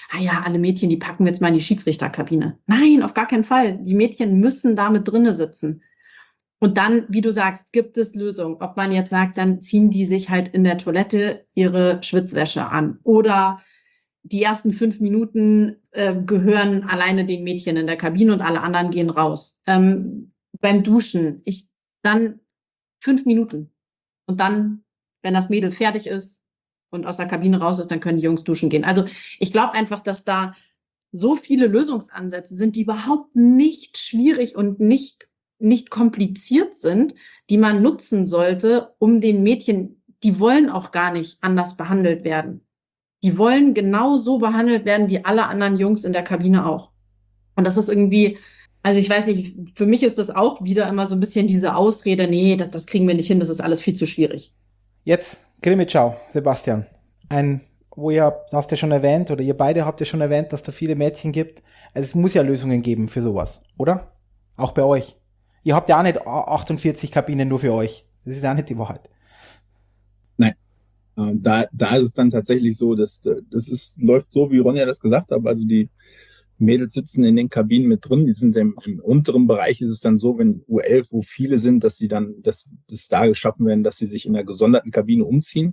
ah ja, alle Mädchen, die packen wir jetzt mal in die Schiedsrichterkabine. Nein, auf gar keinen Fall. Die Mädchen müssen da mit drinne sitzen. Und dann, wie du sagst, gibt es Lösungen. Ob man jetzt sagt, dann ziehen die sich halt in der Toilette ihre Schwitzwäsche an. Oder die ersten fünf Minuten äh, gehören alleine den Mädchen in der Kabine und alle anderen gehen raus. Ähm, beim Duschen, ich dann fünf Minuten. Und dann, wenn das Mädel fertig ist und aus der Kabine raus ist, dann können die Jungs duschen gehen. Also ich glaube einfach, dass da so viele Lösungsansätze sind, die überhaupt nicht schwierig und nicht nicht kompliziert sind, die man nutzen sollte, um den Mädchen, die wollen auch gar nicht anders behandelt werden. Die wollen genau so behandelt werden, wie alle anderen Jungs in der Kabine auch. Und das ist irgendwie, also ich weiß nicht, für mich ist das auch wieder immer so ein bisschen diese Ausrede, nee, das, das kriegen wir nicht hin, das ist alles viel zu schwierig. Jetzt Grimmitschau, Sebastian. Ein, wo ihr, hast ja schon erwähnt, oder ihr beide habt ja schon erwähnt, dass da viele Mädchen gibt. Also es muss ja Lösungen geben für sowas, oder? Auch bei euch. Ihr habt ja auch nicht achtundvierzig Kabinen nur für euch. Das ist ja auch nicht die Wahrheit. Nein. Da, da ist es dann tatsächlich so, dass das ist, läuft so, wie Ronja das gesagt hat. Also die Mädels sitzen in den Kabinen mit drin. Die sind im, im unteren Bereich ist es dann so, wenn U elf, wo viele sind, dass sie dann, dass das da geschaffen werden, dass sie sich in einer gesonderten Kabine umziehen.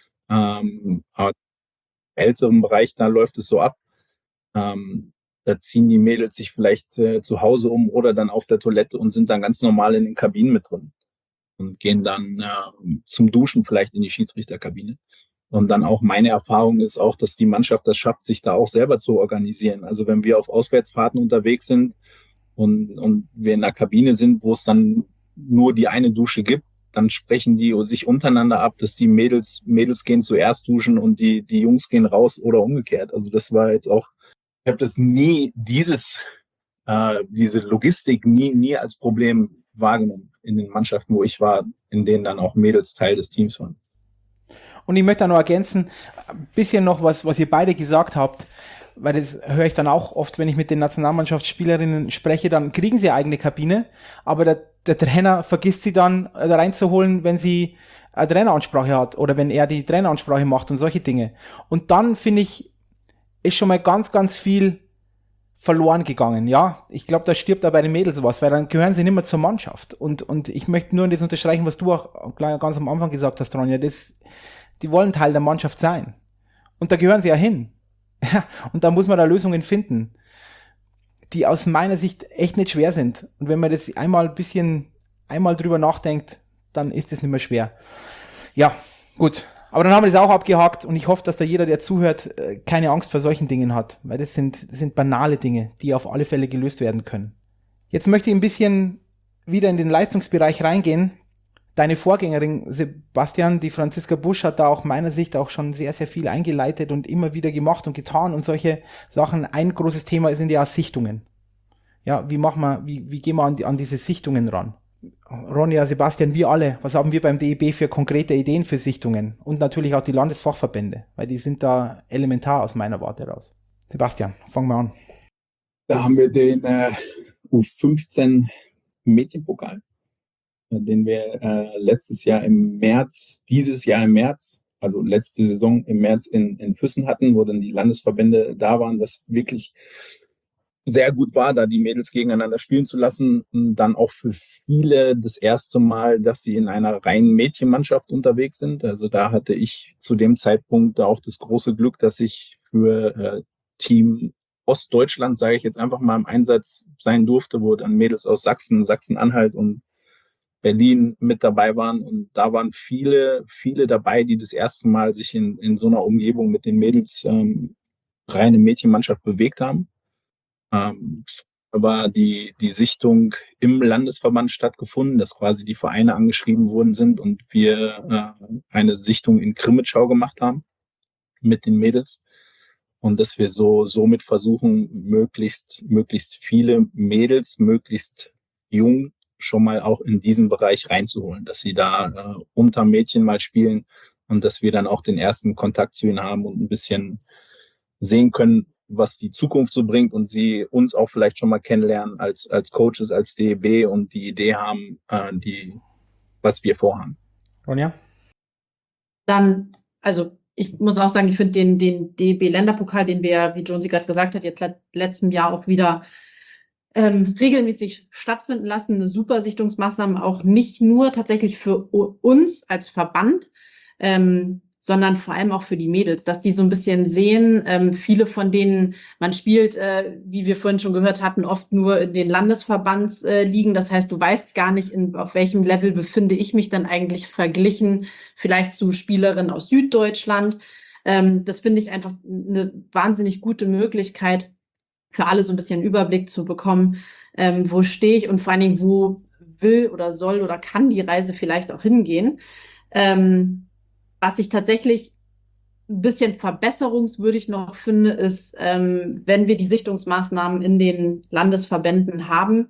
Ähm, aber im älteren Bereich, da läuft es so ab. Ähm, Da ziehen die Mädels sich vielleicht äh, zu Hause um oder dann auf der Toilette und sind dann ganz normal in den Kabinen mit drin und gehen dann äh, zum Duschen vielleicht in die Schiedsrichterkabine. Und dann auch meine Erfahrung ist auch, dass die Mannschaft das schafft, sich da auch selber zu organisieren. Also wenn wir auf Auswärtsfahrten unterwegs sind und, und wir in der Kabine sind, wo es dann nur die eine Dusche gibt, dann sprechen die sich untereinander ab, dass die Mädels, Mädels gehen zuerst duschen und die, die Jungs gehen raus oder umgekehrt. Also das war jetzt auch, ich habe das nie, dieses, äh, diese Logistik nie, nie als Problem wahrgenommen in den Mannschaften, wo ich war, in denen dann auch Mädels Teil des Teams waren. Und ich möchte da noch ergänzen, ein bisschen noch was, was ihr beide gesagt habt, weil das höre ich dann auch oft, wenn ich mit den Nationalmannschaftsspielerinnen spreche, dann kriegen sie eine eigene Kabine, aber der, der Trainer vergisst sie dann reinzuholen, wenn sie eine Traineransprache hat oder wenn er die Traineransprache macht und solche Dinge. Und dann, finde ich, ist schon mal ganz, ganz viel verloren gegangen, ja. Ich glaube, da stirbt da bei den Mädels was, weil dann gehören sie nicht mehr zur Mannschaft. Und, und ich möchte nur das unterstreichen, was du auch ganz am Anfang gesagt hast, Ronja, das, die wollen Teil der Mannschaft sein. Und da gehören sie ja hin. Und da muss man da Lösungen finden, die aus meiner Sicht echt nicht schwer sind. Und wenn man das einmal ein bisschen, einmal drüber nachdenkt, dann ist es nicht mehr schwer. Ja, gut. Aber dann haben wir das auch abgehakt und ich hoffe, dass da jeder, der zuhört, keine Angst vor solchen Dingen hat, weil das sind, das sind banale Dinge, die auf alle Fälle gelöst werden können. Jetzt möchte ich ein bisschen wieder in den Leistungsbereich reingehen. Deine Vorgängerin, Sebastian, die Franziska Busch, hat da auch meiner Sicht auch schon sehr, sehr viel eingeleitet und immer wieder gemacht und getan und solche Sachen. Ein großes Thema sind ja Sichtungen. Ja, wie machen wir, wie, wie gehen wir an, die, an diese Sichtungen ran? Ronja, Sebastian, wir alle, was haben wir beim D E B für konkrete Ideen für Sichtungen? Und natürlich auch die Landesfachverbände, weil die sind da elementar aus meiner Warte raus. Sebastian, fangen wir an. Da haben wir den äh, U fünfzehn Mädchenpokal, den wir äh, letztes Jahr im März, dieses Jahr im März, also letzte Saison im März in, in Füssen hatten, wo dann die Landesverbände da waren, was wirklich sehr gut war, da die Mädels gegeneinander spielen zu lassen. Und dann auch für viele das erste Mal, dass sie in einer reinen Mädchenmannschaft unterwegs sind. Also da hatte ich zu dem Zeitpunkt auch das große Glück, dass ich für äh, Team Ostdeutschland, sage ich jetzt einfach mal, im Einsatz sein durfte, wo dann Mädels aus Sachsen, Sachsen-Anhalt und Berlin mit dabei waren. Und da waren viele, viele dabei, die das erste Mal sich in, in so einer Umgebung mit den Mädels ähm, reine Mädchenmannschaft bewegt haben. Ähm, aber die, die Sichtung im Landesverband stattgefunden, dass quasi die Vereine angeschrieben worden sind und wir äh, eine Sichtung in Grimmitschau gemacht haben mit den Mädels. Und dass wir so somit versuchen, möglichst, möglichst viele Mädels, möglichst jung schon mal auch in diesen Bereich reinzuholen, dass sie da äh, unter Mädchen mal spielen und dass wir dann auch den ersten Kontakt zu ihnen haben und ein bisschen sehen können, was die Zukunft so bringt und sie uns auch vielleicht schon mal kennenlernen als, als Coaches, als D E B und die Idee haben, äh, die, was wir vorhaben. Ronja? Dann, also ich muss auch sagen, ich finde den, den D E B-Länderpokal, den wir, wie Jonesy gerade gesagt hat, jetzt seit letztem Jahr auch wieder ähm, regelmäßig stattfinden lassen. Eine super Sichtungsmaßnahme, auch nicht nur tatsächlich für uns als Verband, ähm, sondern vor allem auch für die Mädels, dass die so ein bisschen sehen, ähm, viele von denen, man spielt, äh, wie wir vorhin schon gehört hatten, oft nur in den Landesverbandsligen. Äh, das heißt, du weißt gar nicht, in, auf welchem Level befinde ich mich dann eigentlich verglichen, vielleicht zu Spielerinnen aus Süddeutschland. Ähm, das finde ich einfach eine wahnsinnig gute Möglichkeit, für alle so ein bisschen einen Überblick zu bekommen, ähm, wo stehe ich und vor allen Dingen, wo will oder soll oder kann die Reise vielleicht auch hingehen. Ähm, was ich tatsächlich ein bisschen verbesserungswürdig noch finde, ist, ähm, wenn wir die Sichtungsmaßnahmen in den Landesverbänden haben,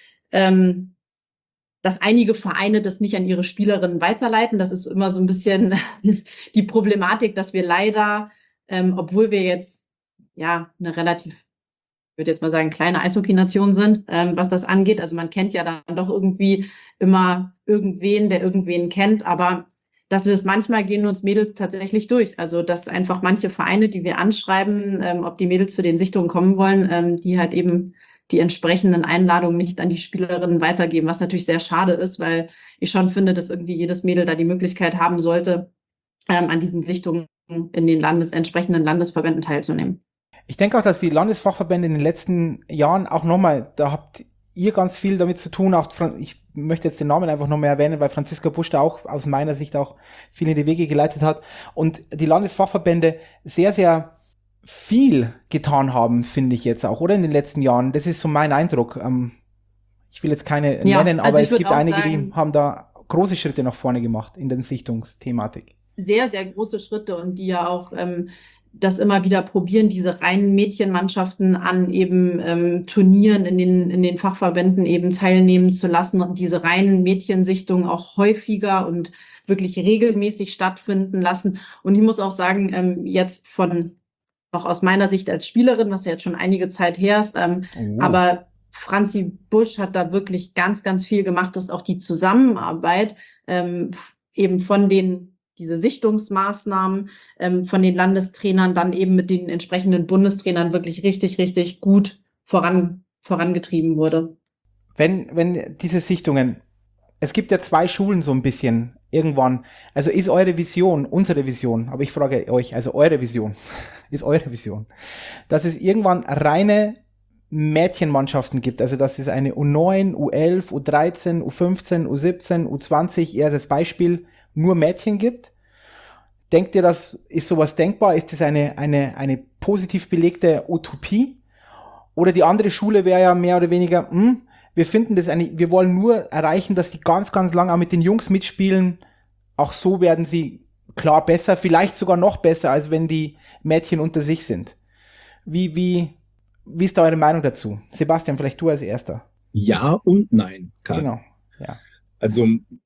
ähm, dass einige Vereine das nicht an ihre Spielerinnen weiterleiten. Das ist immer so ein bisschen die Problematik, dass wir leider, ähm, obwohl wir jetzt ja eine relativ, ich würde jetzt mal sagen, kleine Eishockey-Nation sind, ähm, was das angeht. Also man kennt ja dann doch irgendwie immer irgendwen, der irgendwen kennt, aber dass wir es manchmal gehen uns Mädels tatsächlich durch. Also dass einfach manche Vereine, die wir anschreiben, ähm, ob die Mädels zu den Sichtungen kommen wollen, ähm, die halt eben die entsprechenden Einladungen nicht an die Spielerinnen weitergeben, was natürlich sehr schade ist, weil ich schon finde, dass irgendwie jedes Mädel da die Möglichkeit haben sollte, ähm, an diesen Sichtungen in den Landes entsprechenden Landesverbänden teilzunehmen. Ich denke auch, dass die Landesfachverbände in den letzten Jahren auch nochmal, da habt ihr ganz viel damit zu tun, auch ich möchte jetzt den Namen einfach nochmal erwähnen, weil Franziska Busch da auch aus meiner Sicht auch viel in die Wege geleitet hat und die Landesfachverbände sehr, sehr viel getan haben, finde ich jetzt auch, oder in den letzten Jahren. Das ist so mein Eindruck. Ich will jetzt keine ja, nennen, also aber es gibt einige, sagen, die haben da große Schritte nach vorne gemacht in der Sichtungsthematik. Sehr, sehr große Schritte und die ja auch ähm, das immer wieder probieren, diese reinen Mädchenmannschaften an eben ähm, Turnieren in den, in den Fachverbänden eben teilnehmen zu lassen und diese reinen Mädchensichtungen auch häufiger und wirklich regelmäßig stattfinden lassen. Und ich muss auch sagen, ähm, jetzt von, auch aus meiner Sicht als Spielerin, was ja jetzt schon einige Zeit her ist, ähm, oh. aber Franzi Busch hat da wirklich ganz, ganz viel gemacht, dass auch die Zusammenarbeit ähm, eben von den diese Sichtungsmaßnahmen ähm, von den Landestrainern dann eben mit den entsprechenden Bundestrainern wirklich richtig, richtig gut voran, vorangetrieben wurde. Wenn, wenn diese Sichtungen, es gibt ja zwei Schulen so ein bisschen irgendwann, also ist eure Vision, unsere Vision, aber ich frage euch, also eure Vision, ist eure Vision, dass es irgendwann reine Mädchenmannschaften gibt, also dass es eine U neun, U elf, U dreizehn, U fünfzehn, U siebzehn, U zwanzig, eher das Beispiel, nur Mädchen gibt? Denkt ihr, das ist sowas denkbar? Ist das eine, eine, eine positiv belegte Utopie? Oder die andere Schule wäre ja mehr oder weniger, hm, wir finden das eine, wir wollen nur erreichen, dass die ganz, ganz lange auch mit den Jungs mitspielen. Auch so werden sie klar besser, vielleicht sogar noch besser, als wenn die Mädchen unter sich sind. Wie, wie, wie ist da eure Meinung dazu? Sebastian, vielleicht du als Erster. Ja und nein, Karl. Genau, ja. Also,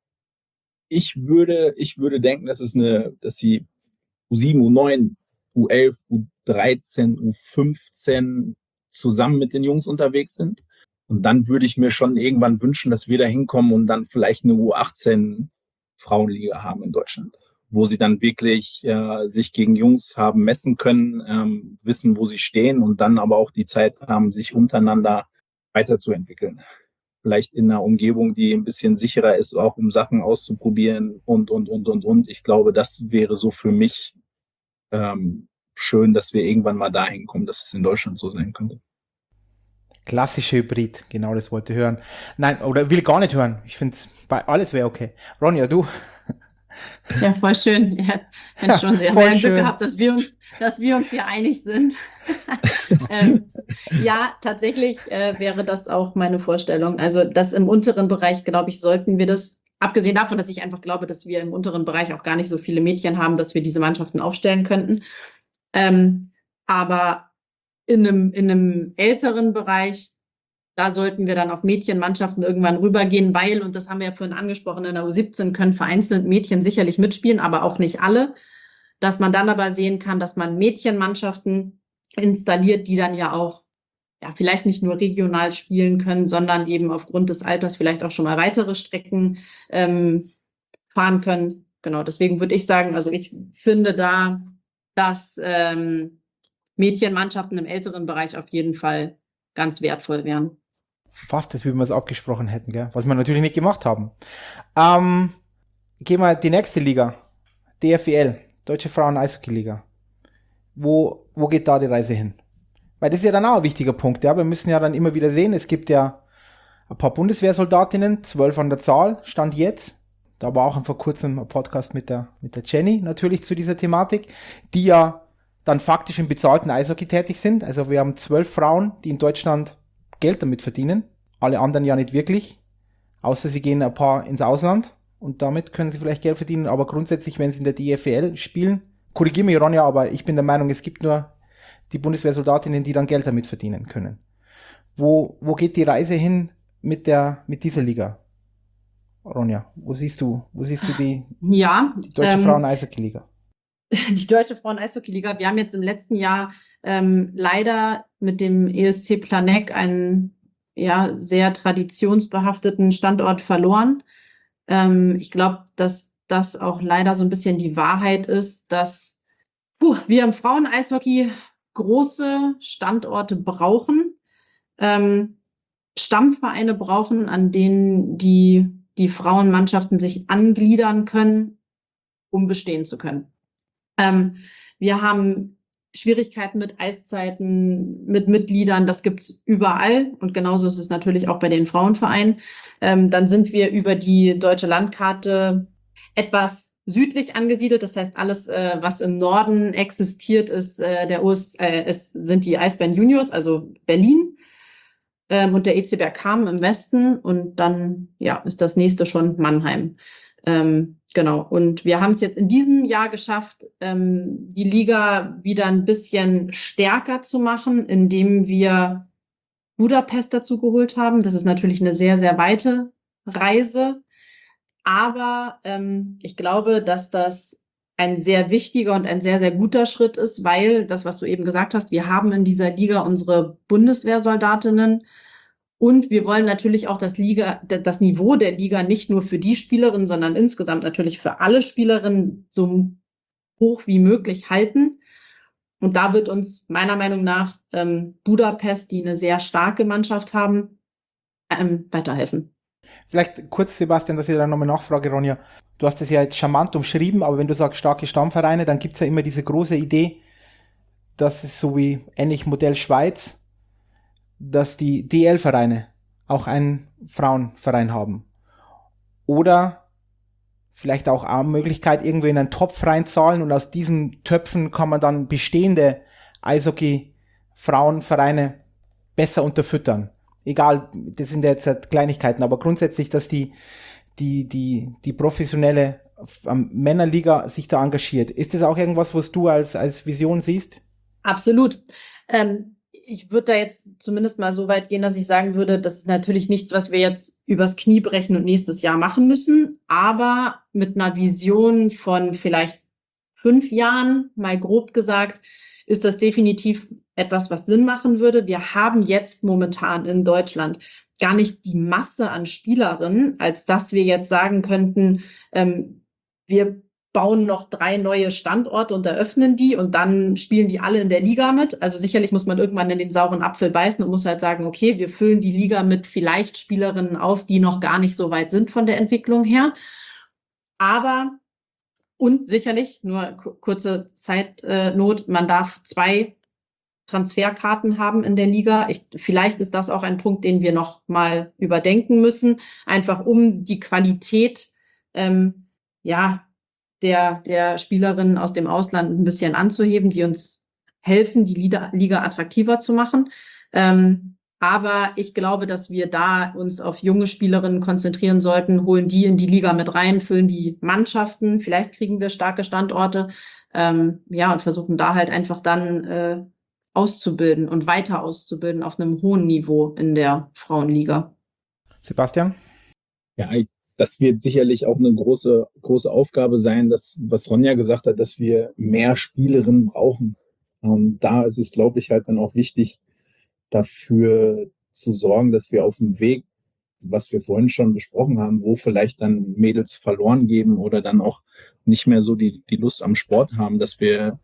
Ich würde, ich würde denken, dass es eine, dass die U sieben, U neun, U elf, U dreizehn, U fünfzehn zusammen mit den Jungs unterwegs sind. Und dann würde ich mir schon irgendwann wünschen, dass wir da hinkommen und dann vielleicht eine U achtzehn Frauenliga haben in Deutschland, wo sie dann wirklich äh, sich gegen Jungs haben messen können, ähm, wissen, wo sie stehen und dann aber auch die Zeit haben, sich untereinander weiterzuentwickeln. Vielleicht in einer Umgebung, die ein bisschen sicherer ist, auch um Sachen auszuprobieren und, und, und, und, und. Ich glaube, das wäre so für mich ähm, schön, dass wir irgendwann mal dahin kommen, dass es in Deutschland so sein könnte. Klassische Hybrid, genau das wollte ich hören. Nein, oder will gar nicht hören. Ich finde, bei alles wäre okay. Ronja, du? Ja, voll schön. Ja, ich ja, schon sehr mehr Glück gehabt, dass wir uns, dass wir uns hier einig sind. ähm, ja, tatsächlich äh, wäre das auch meine Vorstellung. Also das im unteren Bereich, glaube ich, sollten wir das, abgesehen davon, dass ich einfach glaube, dass wir im unteren Bereich auch gar nicht so viele Mädchen haben, dass wir diese Mannschaften aufstellen könnten. Ähm, aber in einem, in einem älteren Bereich, da sollten wir dann auf Mädchenmannschaften irgendwann rübergehen, weil, und das haben wir ja vorhin angesprochen, in der U siebzehn können vereinzelt Mädchen sicherlich mitspielen, aber auch nicht alle. Dass man dann aber sehen kann, dass man Mädchenmannschaften installiert, die dann ja auch ja vielleicht nicht nur regional spielen können, sondern eben aufgrund des Alters vielleicht auch schon mal weitere Strecken ähm, fahren können. genau, deswegen würde ich sagen, also ich finde da, dass ähm, Mädchenmannschaften im älteren Bereich auf jeden Fall ganz wertvoll wären. Fast, als wie wir es abgesprochen hätten, gell? Was wir natürlich nicht gemacht haben. Ähm, gehen wir die nächste Liga. D F I L, Deutsche Frauen-Eishockey-Liga. Wo, wo geht da die Reise hin? Weil das ist ja dann auch ein wichtiger Punkt. Ja? Wir müssen ja dann immer wieder sehen, es gibt ja ein paar Bundeswehrsoldatinnen, zwölf an der Zahl, Stand jetzt. Da war auch vor kurzem ein Podcast mit der, mit der Jenny natürlich zu dieser Thematik, die ja dann faktisch im bezahlten Eishockey tätig sind. Also wir haben zwölf Frauen, die in Deutschland Geld damit verdienen. Alle anderen ja nicht wirklich. Außer sie gehen ein paar ins Ausland und damit können sie vielleicht Geld verdienen. Aber grundsätzlich, wenn sie in der D F I L spielen, korrigiere mich Ronja, aber ich bin der Meinung, es gibt nur die Bundeswehrsoldatinnen, die dann Geld damit verdienen können. Wo, wo geht die Reise hin mit der, mit dieser Liga? Ronja, wo siehst du, wo siehst du die, ja, die Deutsche ähm, Frauen-Eishockey-Liga? Die Deutsche Frauen-Eishockey-Liga. Wir haben jetzt im letzten Jahr ähm, leider mit dem E S C Planegg einen ja, sehr traditionsbehafteten Standort verloren. Ähm, ich glaube, dass das auch leider so ein bisschen die Wahrheit ist, dass puh, wir im Frauen-Eishockey große Standorte brauchen, ähm, Stammvereine brauchen, an denen die, die Frauenmannschaften sich angliedern können, um bestehen zu können. Ähm, wir haben Schwierigkeiten mit Eiszeiten, mit Mitgliedern, das gibt's überall und genauso ist es natürlich auch bei den Frauenvereinen. Ähm, dann sind wir über die deutsche Landkarte etwas südlich angesiedelt, das heißt alles, äh, was im Norden existiert, ist äh, der U S, äh, es sind die Eisbären Juniors, also Berlin ähm, und der E C Bergkamen im Westen und dann ja ist das nächste schon Mannheim. Ähm, genau. Und wir haben es jetzt in diesem Jahr geschafft, ähm, die Liga wieder ein bisschen stärker zu machen, indem wir Budapest dazu geholt haben. Das ist natürlich eine sehr, sehr weite Reise. Aber ähm, ich glaube, dass das ein sehr wichtiger und ein sehr, sehr guter Schritt ist, weil das, was du eben gesagt hast, wir haben in dieser Liga unsere Bundeswehrsoldatinnen. Und wir wollen natürlich auch das, Liga, das Niveau der Liga nicht nur für die Spielerinnen, sondern insgesamt natürlich für alle Spielerinnen so hoch wie möglich halten. Und da wird uns meiner Meinung nach ähm, Budapest, die eine sehr starke Mannschaft haben, ähm, weiterhelfen. Vielleicht kurz, Sebastian, dass ich da nochmal nachfrage, Ronja. Du hast es ja jetzt charmant umschrieben, aber wenn du sagst starke Stammvereine, dann gibt es ja immer diese große Idee, dass es so wie ähnlich Modell Schweiz, dass die D L-Vereine auch einen Frauenverein haben. Oder vielleicht auch eine Möglichkeit, irgendwo in einen Topf reinzahlen und aus diesen Töpfen kann man dann bestehende Eishockey-Frauenvereine besser unterfüttern. Egal, das sind jetzt halt Kleinigkeiten, aber grundsätzlich, dass die, die, die, die professionelle Männerliga sich da engagiert. Ist das auch irgendwas, was du als, als Vision siehst? Absolut. Ähm Ich würde da jetzt zumindest mal so weit gehen, dass ich sagen würde, das ist natürlich nichts, was wir jetzt übers Knie brechen und nächstes Jahr machen müssen, aber mit einer Vision von vielleicht fünf Jahren, mal grob gesagt, ist das definitiv etwas, was Sinn machen würde. Wir haben jetzt momentan in Deutschland gar nicht die Masse an Spielerinnen, als dass wir jetzt sagen könnten, ähm, wir bauen noch drei neue Standorte und eröffnen die und dann spielen die alle in der Liga mit. Also sicherlich muss man irgendwann in den sauren Apfel beißen und muss halt sagen, okay, wir füllen die Liga mit vielleicht Spielerinnen auf, die noch gar nicht so weit sind von der Entwicklung her. Aber, und sicherlich, nur kurze Zeitnot, man darf zwei Transferkarten haben in der Liga. Ich, vielleicht ist das auch ein Punkt, den wir noch mal überdenken müssen, einfach um die Qualität, ähm, ja, der, der Spielerinnen aus dem Ausland ein bisschen anzuheben, die uns helfen, die Liga, Liga attraktiver zu machen. Ähm, aber ich glaube, dass wir da uns auf junge Spielerinnen konzentrieren sollten, holen die in die Liga mit rein, füllen die Mannschaften, vielleicht kriegen wir starke Standorte, ähm, ja, und versuchen da halt einfach dann äh, auszubilden und weiter auszubilden auf einem hohen Niveau in der Frauenliga. Sebastian? Ja, ich Das wird sicherlich auch eine große, große Aufgabe sein, das, was Ronja gesagt hat, dass wir mehr Spielerinnen brauchen. Und da ist es, glaube ich, halt dann auch wichtig, dafür zu sorgen, dass wir auf dem Weg was wir vorhin schon besprochen haben, wo vielleicht dann Mädels verloren geben oder dann auch nicht mehr so die, die Lust am Sport haben, dass wir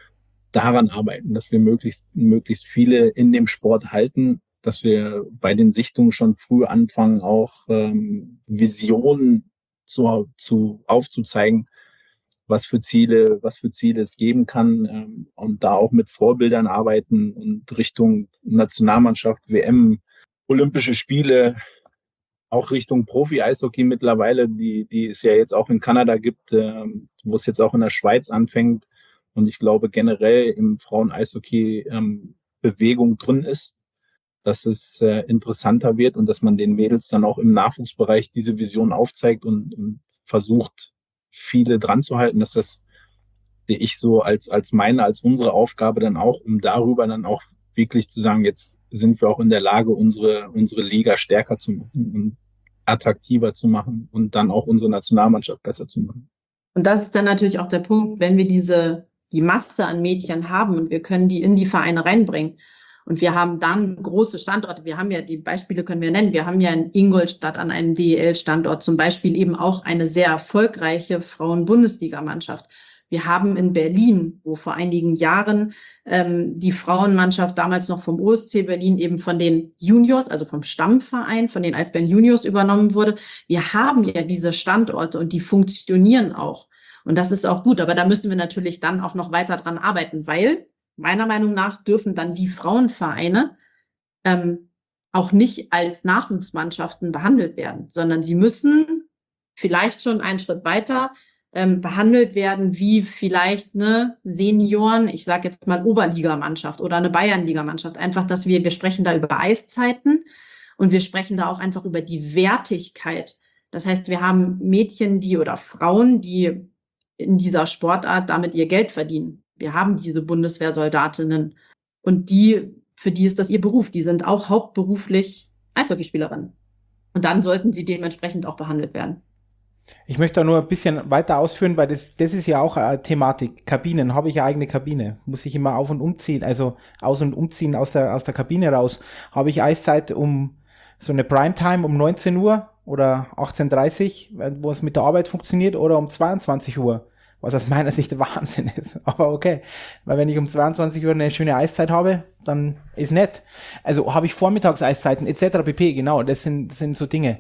daran arbeiten, dass wir möglichst, möglichst viele in dem Sport halten, dass wir bei den Sichtungen schon früh anfangen, auch ähm, Visionen zu, zu aufzuzeigen, was für Ziele, was für Ziele es geben kann, ähm, und da auch mit Vorbildern arbeiten und Richtung Nationalmannschaft, W M, Olympische Spiele, auch Richtung Profi-Eishockey mittlerweile, die, die es ja jetzt auch in Kanada gibt, ähm, wo es jetzt auch in der Schweiz anfängt. Und ich glaube generell im Frauen-Eishockey ähm, Bewegung drin ist, dass es äh, interessanter wird und dass man den Mädels dann auch im Nachwuchsbereich diese Vision aufzeigt und, und versucht, viele dran zu halten, dass das sehe ich so als, als meine, als unsere Aufgabe dann auch, um darüber dann auch wirklich zu sagen, jetzt sind wir auch in der Lage, unsere, unsere Liga stärker zu machen und attraktiver zu machen und dann auch unsere Nationalmannschaft besser zu machen. Und das ist dann natürlich auch der Punkt, wenn wir diese, die Masse an Mädchen haben und wir können die in die Vereine reinbringen. Und wir haben dann große Standorte. Wir haben ja, die Beispiele können wir nennen. Wir haben ja in Ingolstadt an einem D E L-Standort zum Beispiel eben auch eine sehr erfolgreiche Frauen-Bundesligamannschaft. Wir haben in Berlin, wo vor einigen Jahren ähm, die Frauenmannschaft damals noch vom O S C Berlin eben von den Juniors, also vom Stammverein, von den Eisbären Juniors übernommen wurde. Wir haben ja diese Standorte und die funktionieren auch. Und das ist auch gut. Aber da müssen wir natürlich dann auch noch weiter dran arbeiten, weil meiner Meinung nach dürfen dann die Frauenvereine ähm, auch nicht als Nachwuchsmannschaften behandelt werden, sondern sie müssen vielleicht schon einen Schritt weiter ähm, behandelt werden, wie vielleicht eine Senioren, ich sage jetzt mal Oberligamannschaft oder eine Bayernligamannschaft. Einfach, dass wir, wir sprechen da über Eiszeiten und wir sprechen da auch einfach über die Wertigkeit. Das heißt, wir haben Mädchen, die oder Frauen, die in dieser Sportart damit ihr Geld verdienen. Wir haben diese Bundeswehrsoldatinnen und die, für die ist das ihr Beruf. Die sind auch hauptberuflich Eishockeyspielerinnen. Und dann sollten sie dementsprechend auch behandelt werden. Ich möchte da nur ein bisschen weiter ausführen, weil das, das ist ja auch eine Thematik. Kabinen, habe ich eine eigene Kabine? Muss ich immer auf- und umziehen, also aus- und umziehen aus der, aus der Kabine raus? Habe ich Eiszeit um so eine Primetime um neunzehn Uhr oder achtzehn Uhr dreißig, wo es mit der Arbeit funktioniert, oder um zweiundzwanzig Uhr? Was aus meiner Sicht Wahnsinn ist. Aber okay, weil wenn ich um zweiundzwanzig Uhr eine schöne Eiszeit habe, dann ist nett. Also habe ich Vormittags-Eiszeiten et cetera pp. Genau, das sind, das sind so Dinge.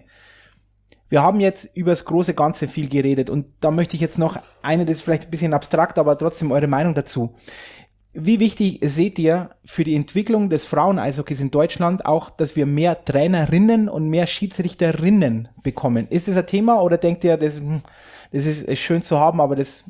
Wir haben jetzt über das große Ganze viel geredet und da möchte ich jetzt noch eine, das ist vielleicht ein bisschen abstrakt, aber trotzdem eure Meinung dazu. Wie wichtig seht ihr für die Entwicklung des Frauen-Eishockeys in Deutschland auch, dass wir mehr Trainerinnen und mehr Schiedsrichterinnen bekommen? Ist das ein Thema oder denkt ihr, das, das ist schön zu haben, aber das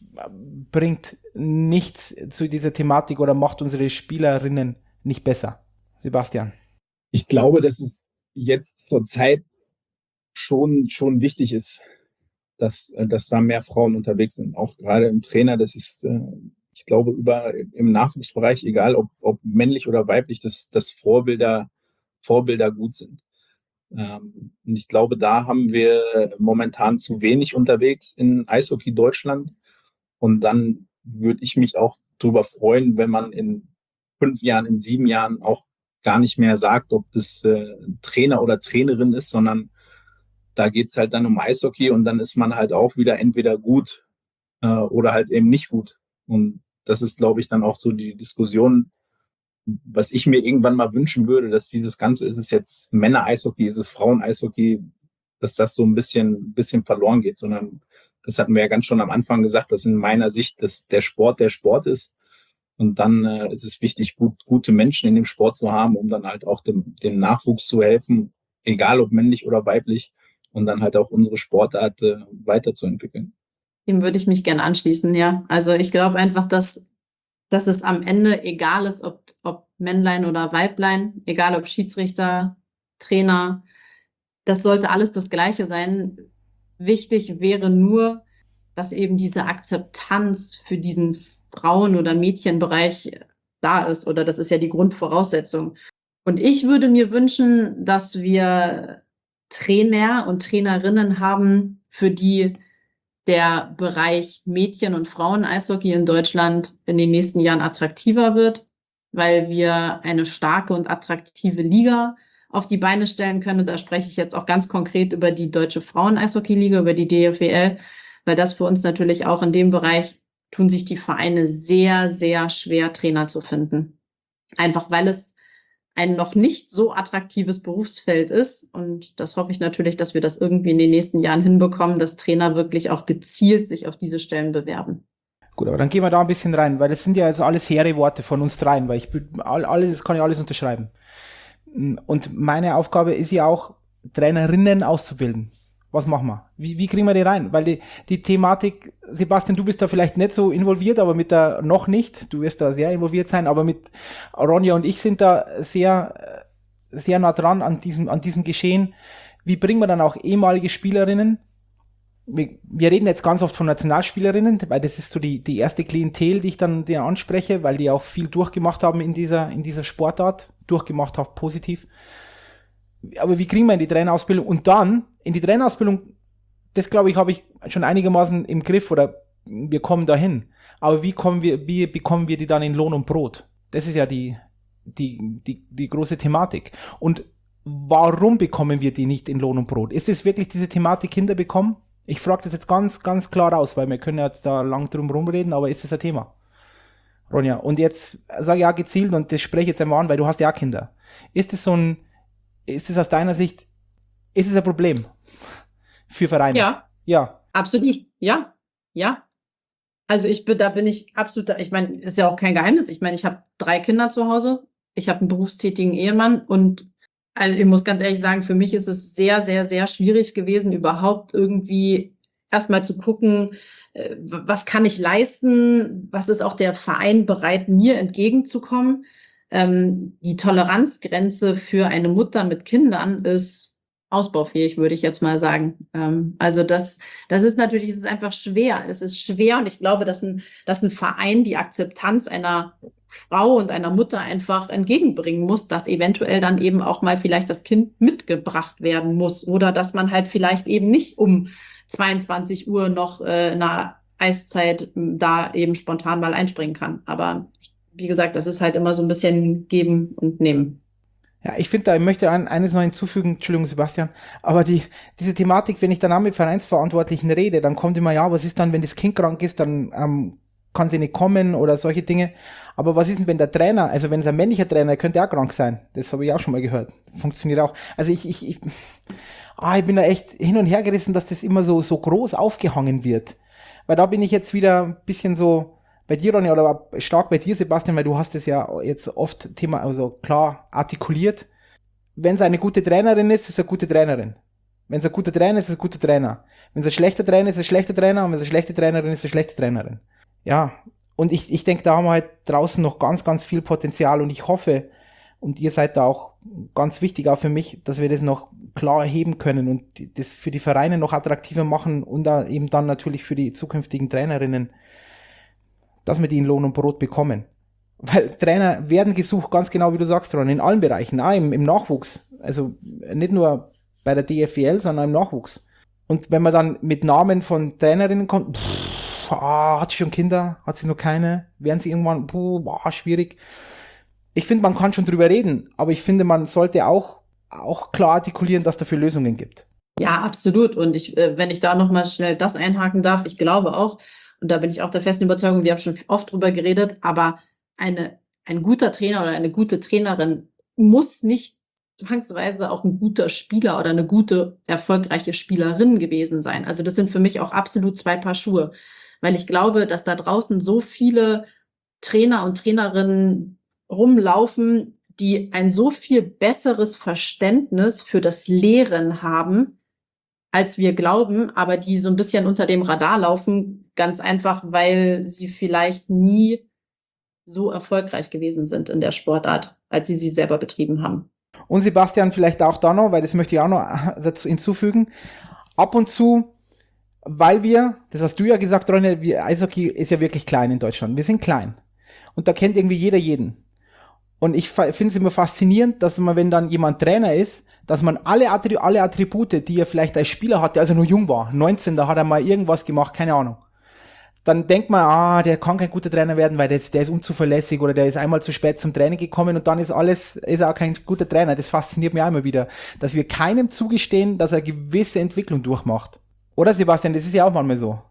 bringt nichts zu dieser Thematik oder macht unsere Spielerinnen nicht besser? Sebastian. Ich glaube, dass es jetzt zur Zeit schon, schon wichtig ist, dass, dass da mehr Frauen unterwegs sind. Auch gerade im Trainer, das ist, ich glaube, über im Nachwuchsbereich, egal ob, ob männlich oder weiblich, dass, dass Vorbilder, Vorbilder gut sind. Und ich glaube, da haben wir momentan zu wenig unterwegs in Eishockey Deutschland. Und dann würde ich mich auch drüber freuen, wenn man in fünf Jahren, in sieben Jahren auch gar nicht mehr sagt, ob das äh, Trainer oder Trainerin ist, sondern da geht's halt dann um Eishockey und dann ist man halt auch wieder entweder gut äh, oder halt eben nicht gut. Und das ist, glaube ich, dann auch so die Diskussion, was ich mir irgendwann mal wünschen würde, dass dieses Ganze, ist es jetzt Männer-Eishockey, ist es Frauen-Eishockey, dass das so ein bisschen, bisschen verloren geht, sondern das hatten wir ja ganz schon am Anfang gesagt, dass in meiner Sicht dass der Sport der Sport ist. Und dann äh, ist es wichtig, gut, gute Menschen in dem Sport zu haben, um dann halt auch dem, dem Nachwuchs zu helfen, egal ob männlich oder weiblich, und dann halt auch unsere Sportart äh, weiterzuentwickeln. Dem würde ich mich gerne anschließen, ja. Also ich glaube einfach, dass, dass es am Ende egal ist, ob, ob Männlein oder Weiblein, egal ob Schiedsrichter, Trainer, das sollte alles das Gleiche sein. Wichtig wäre nur, dass eben diese Akzeptanz für diesen Frauen- oder Mädchenbereich da ist, oder das ist ja die Grundvoraussetzung. Und ich würde mir wünschen, dass wir Trainer und Trainerinnen haben, für die der Bereich Mädchen- und Frauen-Eishockey in Deutschland in den nächsten Jahren attraktiver wird, weil wir eine starke und attraktive Liga auf die Beine stellen können. Und da spreche ich jetzt auch ganz konkret über die Deutsche Frauen-Eishockey-Liga, über die D F E L, weil das für uns natürlich auch in dem Bereich tun sich die Vereine sehr, sehr schwer, Trainer zu finden. Einfach weil es ein noch nicht so attraktives Berufsfeld ist. Und das hoffe ich natürlich, dass wir das irgendwie in den nächsten Jahren hinbekommen, dass Trainer wirklich auch gezielt sich auf diese Stellen bewerben. Gut, aber dann gehen wir da ein bisschen rein, weil das sind ja jetzt alles hehre Worte von uns dreien, weil ich alles, das kann ich alles unterschreiben. Und meine Aufgabe ist ja auch, Trainerinnen auszubilden. Was machen wir? Wie, wie kriegen wir die rein? Weil die, die Thematik, Sebastian, du bist da vielleicht nicht so involviert, aber mit der noch nicht. Du wirst da sehr involviert sein, aber mit Ronja und ich sind da sehr, sehr nah dran an diesem, an diesem Geschehen. Wie bringen wir dann auch ehemalige Spielerinnen? Wir, wir reden jetzt ganz oft von Nationalspielerinnen, weil das ist so die, die erste Klientel, die ich dann die anspreche, weil die auch viel durchgemacht haben in dieser, in dieser Sportart. Durchgemacht haben, positiv. Aber wie kriegen wir in die Trainerausbildung? Und dann, in die Trainerausbildung, das glaube ich, habe ich schon einigermaßen im Griff oder wir kommen dahin. Aber wie kommen wir, wie bekommen wir die dann in Lohn und Brot? Das ist ja die, die, die, die große Thematik. Und warum bekommen wir die nicht in Lohn und Brot? Ist es wirklich diese Thematik Kinder bekommen? Ich frage das jetzt ganz, ganz klar aus, weil wir können jetzt da lang drum rumreden, aber ist es ein Thema? Ronja, und jetzt sage ich ja gezielt und das spreche ich jetzt einmal an, weil du hast ja auch Kinder. Ist es so ein, ist es aus deiner Sicht, ist es ein Problem für Vereine? Ja. Ja. Absolut. Ja. Ja. Also ich bin, da bin ich absolut, ich meine, ist ja auch kein Geheimnis. Ich meine, ich habe drei Kinder zu Hause. Ich habe einen berufstätigen Ehemann und also ich muss ganz ehrlich sagen, für mich ist es sehr, sehr, sehr schwierig gewesen, überhaupt irgendwie erstmal zu gucken, was kann ich leisten? Was ist auch der Verein bereit, mir entgegenzukommen? Ähm, die Toleranzgrenze für eine Mutter mit Kindern ist ausbaufähig, würde ich jetzt mal sagen. Ähm, also das, das ist natürlich, es ist einfach schwer. Es ist schwer und ich glaube, dass ein, dass ein Verein die Akzeptanz einer Frau und einer Mutter einfach entgegenbringen muss, dass eventuell dann eben auch mal vielleicht das Kind mitgebracht werden muss oder dass man halt vielleicht eben nicht um zweiundzwanzig Uhr noch äh, in einer Eiszeit da eben spontan mal einspringen kann. Aber ich, wie gesagt, das ist halt immer so ein bisschen geben und nehmen. Ja, ich finde da, ich möchte ein, eines noch hinzufügen, Entschuldigung, Sebastian, aber die, diese Thematik, wenn ich dann auch mit Vereinsverantwortlichen rede, dann kommt immer, ja, was ist dann, wenn das Kind krank ist, dann ähm, kann sie nicht kommen oder solche Dinge. Aber was ist denn, wenn der Trainer, also wenn es ein männlicher Trainer, könnte auch krank sein. Das habe ich auch schon mal gehört. Funktioniert auch. Also ich, ich, ich, ah, ich bin da echt hin und her gerissen, dass das immer so, so groß aufgehangen wird. Weil da bin ich jetzt wieder ein bisschen so bei dir, Ronja, oder stark bei dir, Sebastian, weil du hast es ja jetzt oft Thema, also klar artikuliert. Wenn es eine gute Trainerin ist, ist es eine gute Trainerin. Wenn es ein guter Trainer ist, ist es ein guter Trainer. Wenn es ein schlechter Trainer ist, ist es ein schlechter Trainer. Und wenn es eine schlechte Trainerin ist, ist es eine schlechte Trainerin. Ja, und ich, ich denke, da haben wir halt draußen noch ganz, ganz viel Potenzial und ich hoffe, und ihr seid da auch ganz wichtig auch für mich, dass wir das noch klar erheben können und das für die Vereine noch attraktiver machen und da eben dann natürlich für die zukünftigen Trainerinnen, dass wir die in Lohn und Brot bekommen. Weil Trainer werden gesucht, ganz genau wie du sagst, Ron, in allen Bereichen, auch im, im Nachwuchs. Also nicht nur bei der D F E L, sondern im Nachwuchs. Und wenn man dann mit Namen von Trainerinnen kommt, pff, ah, hat sie schon Kinder, hat sie noch keine, werden sie irgendwann, puh, ah, schwierig. Ich finde, man kann schon drüber reden, aber ich finde, man sollte auch, auch klar artikulieren, dass es dafür Lösungen gibt. Ja, absolut. Und ich, wenn ich da nochmal schnell das einhaken darf, ich glaube auch, und da bin ich auch der festen Überzeugung, wir haben schon oft drüber geredet, aber eine, ein guter Trainer oder eine gute Trainerin muss nicht zwangsweise auch ein guter Spieler oder eine gute, erfolgreiche Spielerin gewesen sein. Also das sind für mich auch absolut zwei Paar Schuhe, weil ich glaube, dass da draußen so viele Trainer und Trainerinnen rumlaufen, die ein so viel besseres Verständnis für das Lehren haben, als wir glauben, aber die so ein bisschen unter dem Radar laufen, ganz einfach, weil sie vielleicht nie so erfolgreich gewesen sind in der Sportart, als sie sie selber betrieben haben. Und Sebastian, vielleicht auch da noch, weil das möchte ich auch noch dazu hinzufügen, ab und zu, weil wir, das hast du ja gesagt, Ronja, wir, Eishockey ist ja wirklich klein in Deutschland, wir sind klein und da kennt irgendwie jeder jeden. Und ich finde es immer faszinierend, dass man, wenn dann jemand Trainer ist, dass man alle, Attri- alle Attribute, die er vielleicht als Spieler hatte, als er nur jung war, neunzehn, da hat er mal irgendwas gemacht, keine Ahnung, dann denkt man, ah, der kann kein guter Trainer werden, weil der ist, der ist unzuverlässig oder der ist einmal zu spät zum Training gekommen und dann ist alles, ist er auch kein guter Trainer. Das fasziniert mich auch immer wieder, dass wir keinem zugestehen, dass er eine gewisse Entwicklung durchmacht. Oder Sebastian, das ist ja auch manchmal so.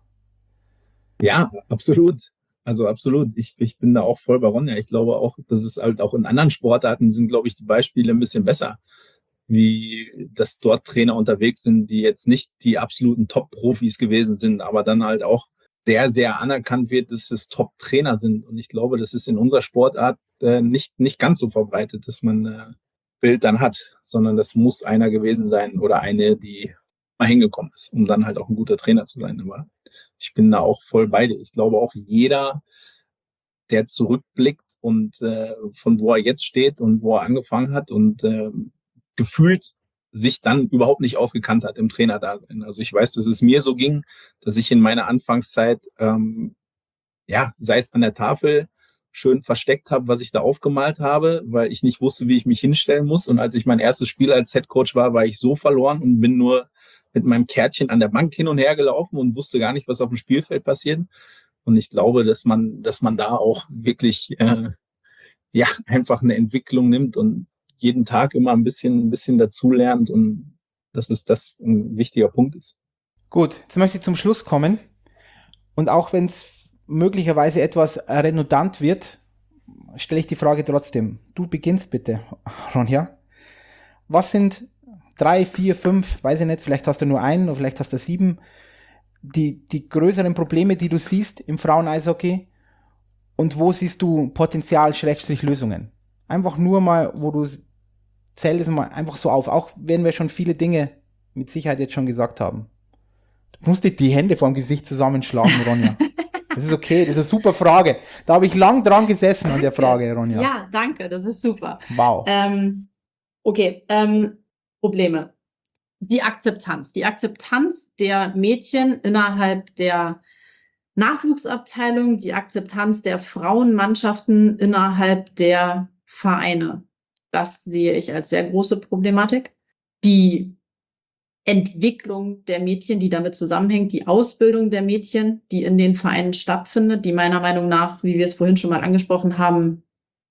Ja, absolut. Also absolut. Ich, ich bin da auch voll bei Ronja. Ich glaube auch, dass es halt auch in anderen Sportarten sind, glaube ich, die Beispiele ein bisschen besser. Wie dass dort Trainer unterwegs sind, die jetzt nicht die absoluten Top-Profis gewesen sind, aber dann halt auch sehr, sehr anerkannt wird, dass es Top-Trainer sind. Und ich glaube, das ist in unserer Sportart äh, nicht, nicht ganz so verbreitet, dass man äh, Bild dann hat, sondern das muss einer gewesen sein oder eine, die mal hingekommen ist, um dann halt auch ein guter Trainer zu sein. Aber ich bin da auch voll bei dir. Ich glaube auch jeder, der zurückblickt und äh, von wo er jetzt steht und wo er angefangen hat und äh, gefühlt sich dann überhaupt nicht ausgekannt hat im Trainerdasein. Also ich weiß, dass es mir so ging, dass ich in meiner Anfangszeit, ähm, ja, sei es an der Tafel, schön versteckt habe, was ich da aufgemalt habe, weil ich nicht wusste, wie ich mich hinstellen muss. Und als ich mein erstes Spiel als Headcoach war, war ich so verloren und bin nur mit meinem Kärtchen an der Bank hin und her gelaufen und wusste gar nicht, was auf dem Spielfeld passiert. Und ich glaube, dass man, dass man da auch wirklich, äh, ja, einfach eine Entwicklung nimmt und jeden Tag immer ein bisschen, ein bisschen dazulernt und dass es das ein wichtiger Punkt ist. Gut, jetzt möchte ich zum Schluss kommen. Und auch wenn es möglicherweise etwas redundant wird, stelle ich die Frage trotzdem. Du beginnst bitte, Ronja. Was sind drei, vier, fünf, weiß ich nicht, vielleicht hast du nur einen oder vielleicht hast du sieben, die, die größeren Probleme, die du siehst im Frauen-Eishockey und wo siehst du Potenzial, Schrägstrich Lösungen? Einfach nur mal, wo du zähl es mal einfach so auf, auch wenn wir schon viele Dinge mit Sicherheit jetzt schon gesagt haben. Du musst dir die Hände vorm Gesicht zusammenschlagen, Ronja. Das ist okay, das ist eine super Frage. Da habe ich lang dran gesessen danke. An der Frage, Ronja. Ja, danke, das ist super. Wow. Ähm, okay, ähm, Probleme. Die Akzeptanz. Die Akzeptanz der Mädchen innerhalb der Nachwuchsabteilung, die Akzeptanz der Frauenmannschaften innerhalb der Vereine. Das sehe ich als sehr große Problematik. Die Entwicklung der Mädchen, die damit zusammenhängt, die Ausbildung der Mädchen, die in den Vereinen stattfindet, die meiner Meinung nach, wie wir es vorhin schon mal angesprochen haben,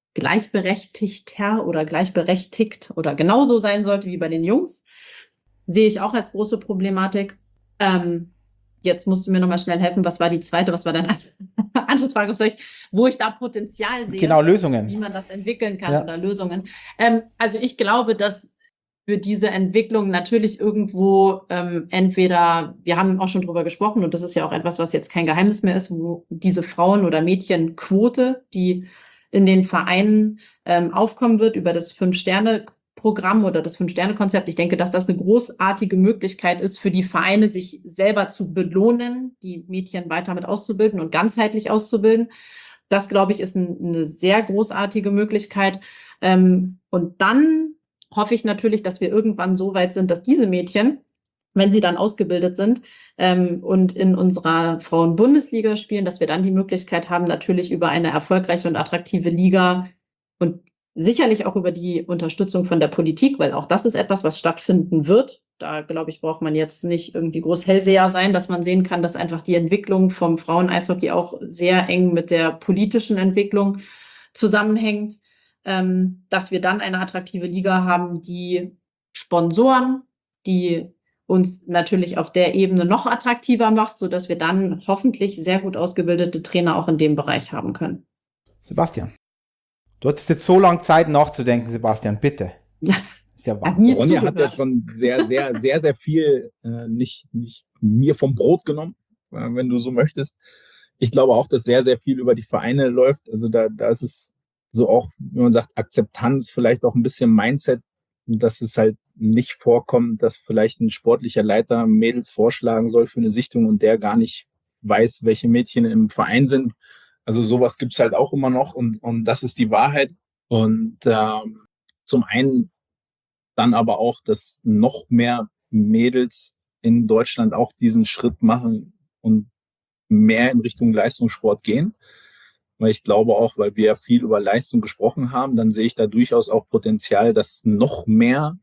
gleichberechtigter oder gleichberechtigt oder genauso sein sollte wie bei den Jungs, sehe ich auch als große Problematik. Ähm, jetzt musst du mir nochmal schnell helfen, was war die zweite, was war deine Anschlussfrage, wo ich da Potenzial sehe, genau, Lösungen, wie man das entwickeln kann ja. oder Lösungen. Ähm, also ich glaube, dass für diese Entwicklung natürlich irgendwo ähm, entweder, wir haben auch schon drüber gesprochen und das ist ja auch etwas, was jetzt kein Geheimnis mehr ist, wo diese Frauen- oder Mädchenquote, die in den Vereinen ähm, aufkommen wird über das Fünf-Sterne-Programm oder das Fünf-Sterne-Konzept. Ich denke, dass das eine großartige Möglichkeit ist für die Vereine, sich selber zu belohnen, die Mädchen weiter mit auszubilden und ganzheitlich auszubilden. Das, glaube ich, ist ein, eine sehr großartige Möglichkeit. Ähm, und dann hoffe ich natürlich, dass wir irgendwann so weit sind, dass diese Mädchen, wenn sie dann ausgebildet sind ähm, und in unserer Frauen-Bundesliga spielen, dass wir dann die Möglichkeit haben, natürlich über eine erfolgreiche und attraktive Liga und sicherlich auch über die Unterstützung von der Politik, weil auch das ist etwas, was stattfinden wird. Da, glaube ich, braucht man jetzt nicht irgendwie groß Hellseher sein, dass man sehen kann, dass einfach die Entwicklung vom Frauen-Eishockey auch sehr eng mit der politischen Entwicklung zusammenhängt. Ähm, dass wir dann eine attraktive Liga haben, die Sponsoren, die uns natürlich auf der Ebene noch attraktiver macht, sodass wir dann hoffentlich sehr gut ausgebildete Trainer auch in dem Bereich haben können. Sebastian, du hattest jetzt so lange Zeit nachzudenken, Sebastian, bitte. Ja, ist ja wahr. Ronja hat ja schon sehr, sehr, sehr, sehr viel äh, nicht, nicht mir vom Brot genommen, äh, wenn du so möchtest. Ich glaube auch, dass sehr, sehr viel über die Vereine läuft. Also da, da ist es so auch, wenn man sagt, Akzeptanz, vielleicht auch ein bisschen Mindset, dass es halt nicht vorkommt, dass vielleicht ein sportlicher Leiter Mädels vorschlagen soll für eine Sichtung und der gar nicht weiß, welche Mädchen im Verein sind. Also sowas gibt's halt auch immer noch und, und das ist die Wahrheit. Und ähm, zum einen dann aber auch, dass noch mehr Mädels in Deutschland auch diesen Schritt machen und mehr in Richtung Leistungssport gehen. Weil ich glaube auch, weil wir viel über Leistung gesprochen haben, dann sehe ich da durchaus auch Potenzial, dass noch mehr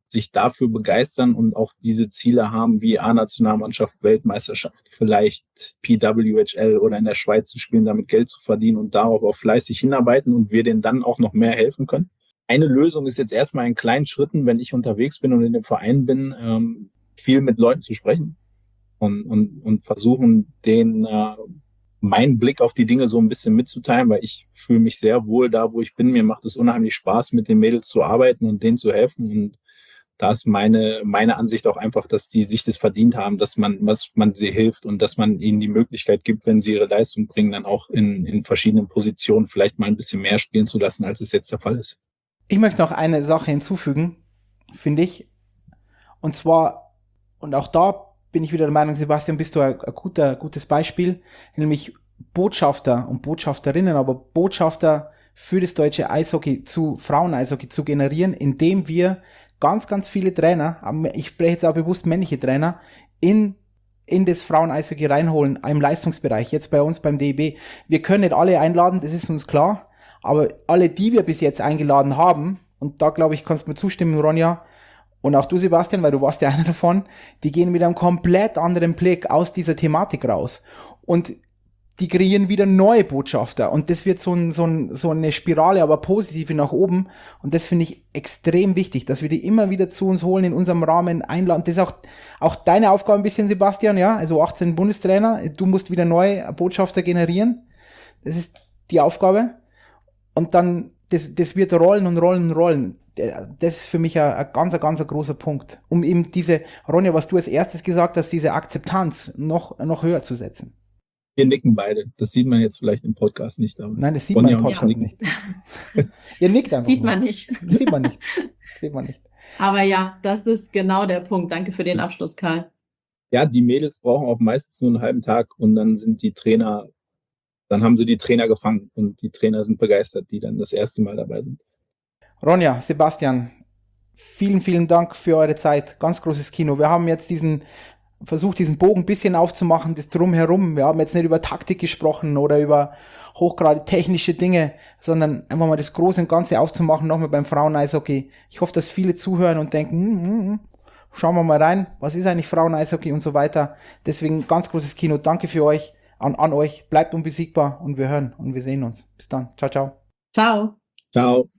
sich dafür begeistern und auch diese Ziele haben wie A-Nationalmannschaft, Weltmeisterschaft, vielleicht P W H L oder in der Schweiz zu spielen, damit Geld zu verdienen und darauf auch fleißig hinarbeiten und wir denen dann auch noch mehr helfen können. Eine Lösung ist jetzt erstmal in kleinen Schritten, wenn ich unterwegs bin und in dem Verein bin, ähm, viel mit Leuten zu sprechen und, und, und versuchen, denen äh, meinen Blick auf die Dinge so ein bisschen mitzuteilen, weil ich fühle mich sehr wohl da, wo ich bin. Mir macht es unheimlich Spaß, mit den Mädels zu arbeiten und denen zu helfen. Und da ist meine, meine Ansicht auch einfach, dass die sich das verdient haben, dass man, was man sie hilft und dass man ihnen die Möglichkeit gibt, wenn sie ihre Leistung bringen, dann auch in, in verschiedenen Positionen vielleicht mal ein bisschen mehr spielen zu lassen, als es jetzt der Fall ist. Ich möchte noch eine Sache hinzufügen, finde ich. Und zwar, und auch da bin ich wieder der Meinung, Sebastian, bist du ein, ein guter, gutes Beispiel, nämlich Botschafter und Botschafterinnen, aber Botschafter für das deutsche Eishockey zu Frauen-Eishockey zu generieren, indem wir ganz, ganz viele Trainer, ich spreche jetzt auch bewusst männliche Trainer, in in das Frauen-Eishockey reinholen, im Leistungsbereich, jetzt bei uns beim D E B. Wir können nicht alle einladen, das ist uns klar, aber alle, die wir bis jetzt eingeladen haben, und da glaube ich, kannst du mir zustimmen, Ronja, und auch du, Sebastian, weil du warst ja einer davon, die gehen mit einem komplett anderen Blick aus dieser Thematik raus. Und die kreieren wieder neue Botschafter. Und das wird so, ein, so, ein, so eine Spirale, aber positive nach oben. Und das finde ich extrem wichtig, dass wir die immer wieder zu uns holen, in unserem Rahmen einladen. Das ist auch, auch deine Aufgabe ein bisschen, Sebastian, ja, also achtzehn Bundestrainer. Du musst wieder neue Botschafter generieren. Das ist die Aufgabe. Und dann, das, das wird rollen und rollen und rollen. Das ist für mich ein, ein ganz, ein ganz großer Punkt, um eben diese, Ronja, was du als erstes gesagt hast, diese Akzeptanz noch, noch höher zu setzen. Wir nicken beide. Das sieht man jetzt vielleicht im Podcast nicht. Aber Nein, das sieht Ronja man im Podcast nicht. Ihr nickt einfach. Sieht nur. man nicht. Das sieht man nicht. Sieht man nicht. Aber ja, das ist genau der Punkt. Danke für den Abschluss, Karl. Ja, die Mädels brauchen auch meistens nur einen halben Tag und dann sind die Trainer, dann haben sie die Trainer gefangen und die Trainer sind begeistert, die dann das erste Mal dabei sind. Ronja, Sebastian, vielen, vielen Dank für eure Zeit. Ganz großes Kino. Wir haben jetzt diesen versucht, diesen Bogen ein bisschen aufzumachen, das Drumherum. Wir haben jetzt nicht über Taktik gesprochen oder über hochgradig technische Dinge, sondern einfach mal das Große und Ganze aufzumachen, nochmal beim Frauen-Eishockey. Ich hoffe, dass viele zuhören und denken, mm, mm, schauen wir mal rein, was ist eigentlich Frauen-Eishockey und so weiter. Deswegen ganz großes Kino. Danke für euch, an, an euch. Bleibt unbesiegbar und wir hören und wir sehen uns. Bis dann. Ciao, ciao. Ciao. Ciao.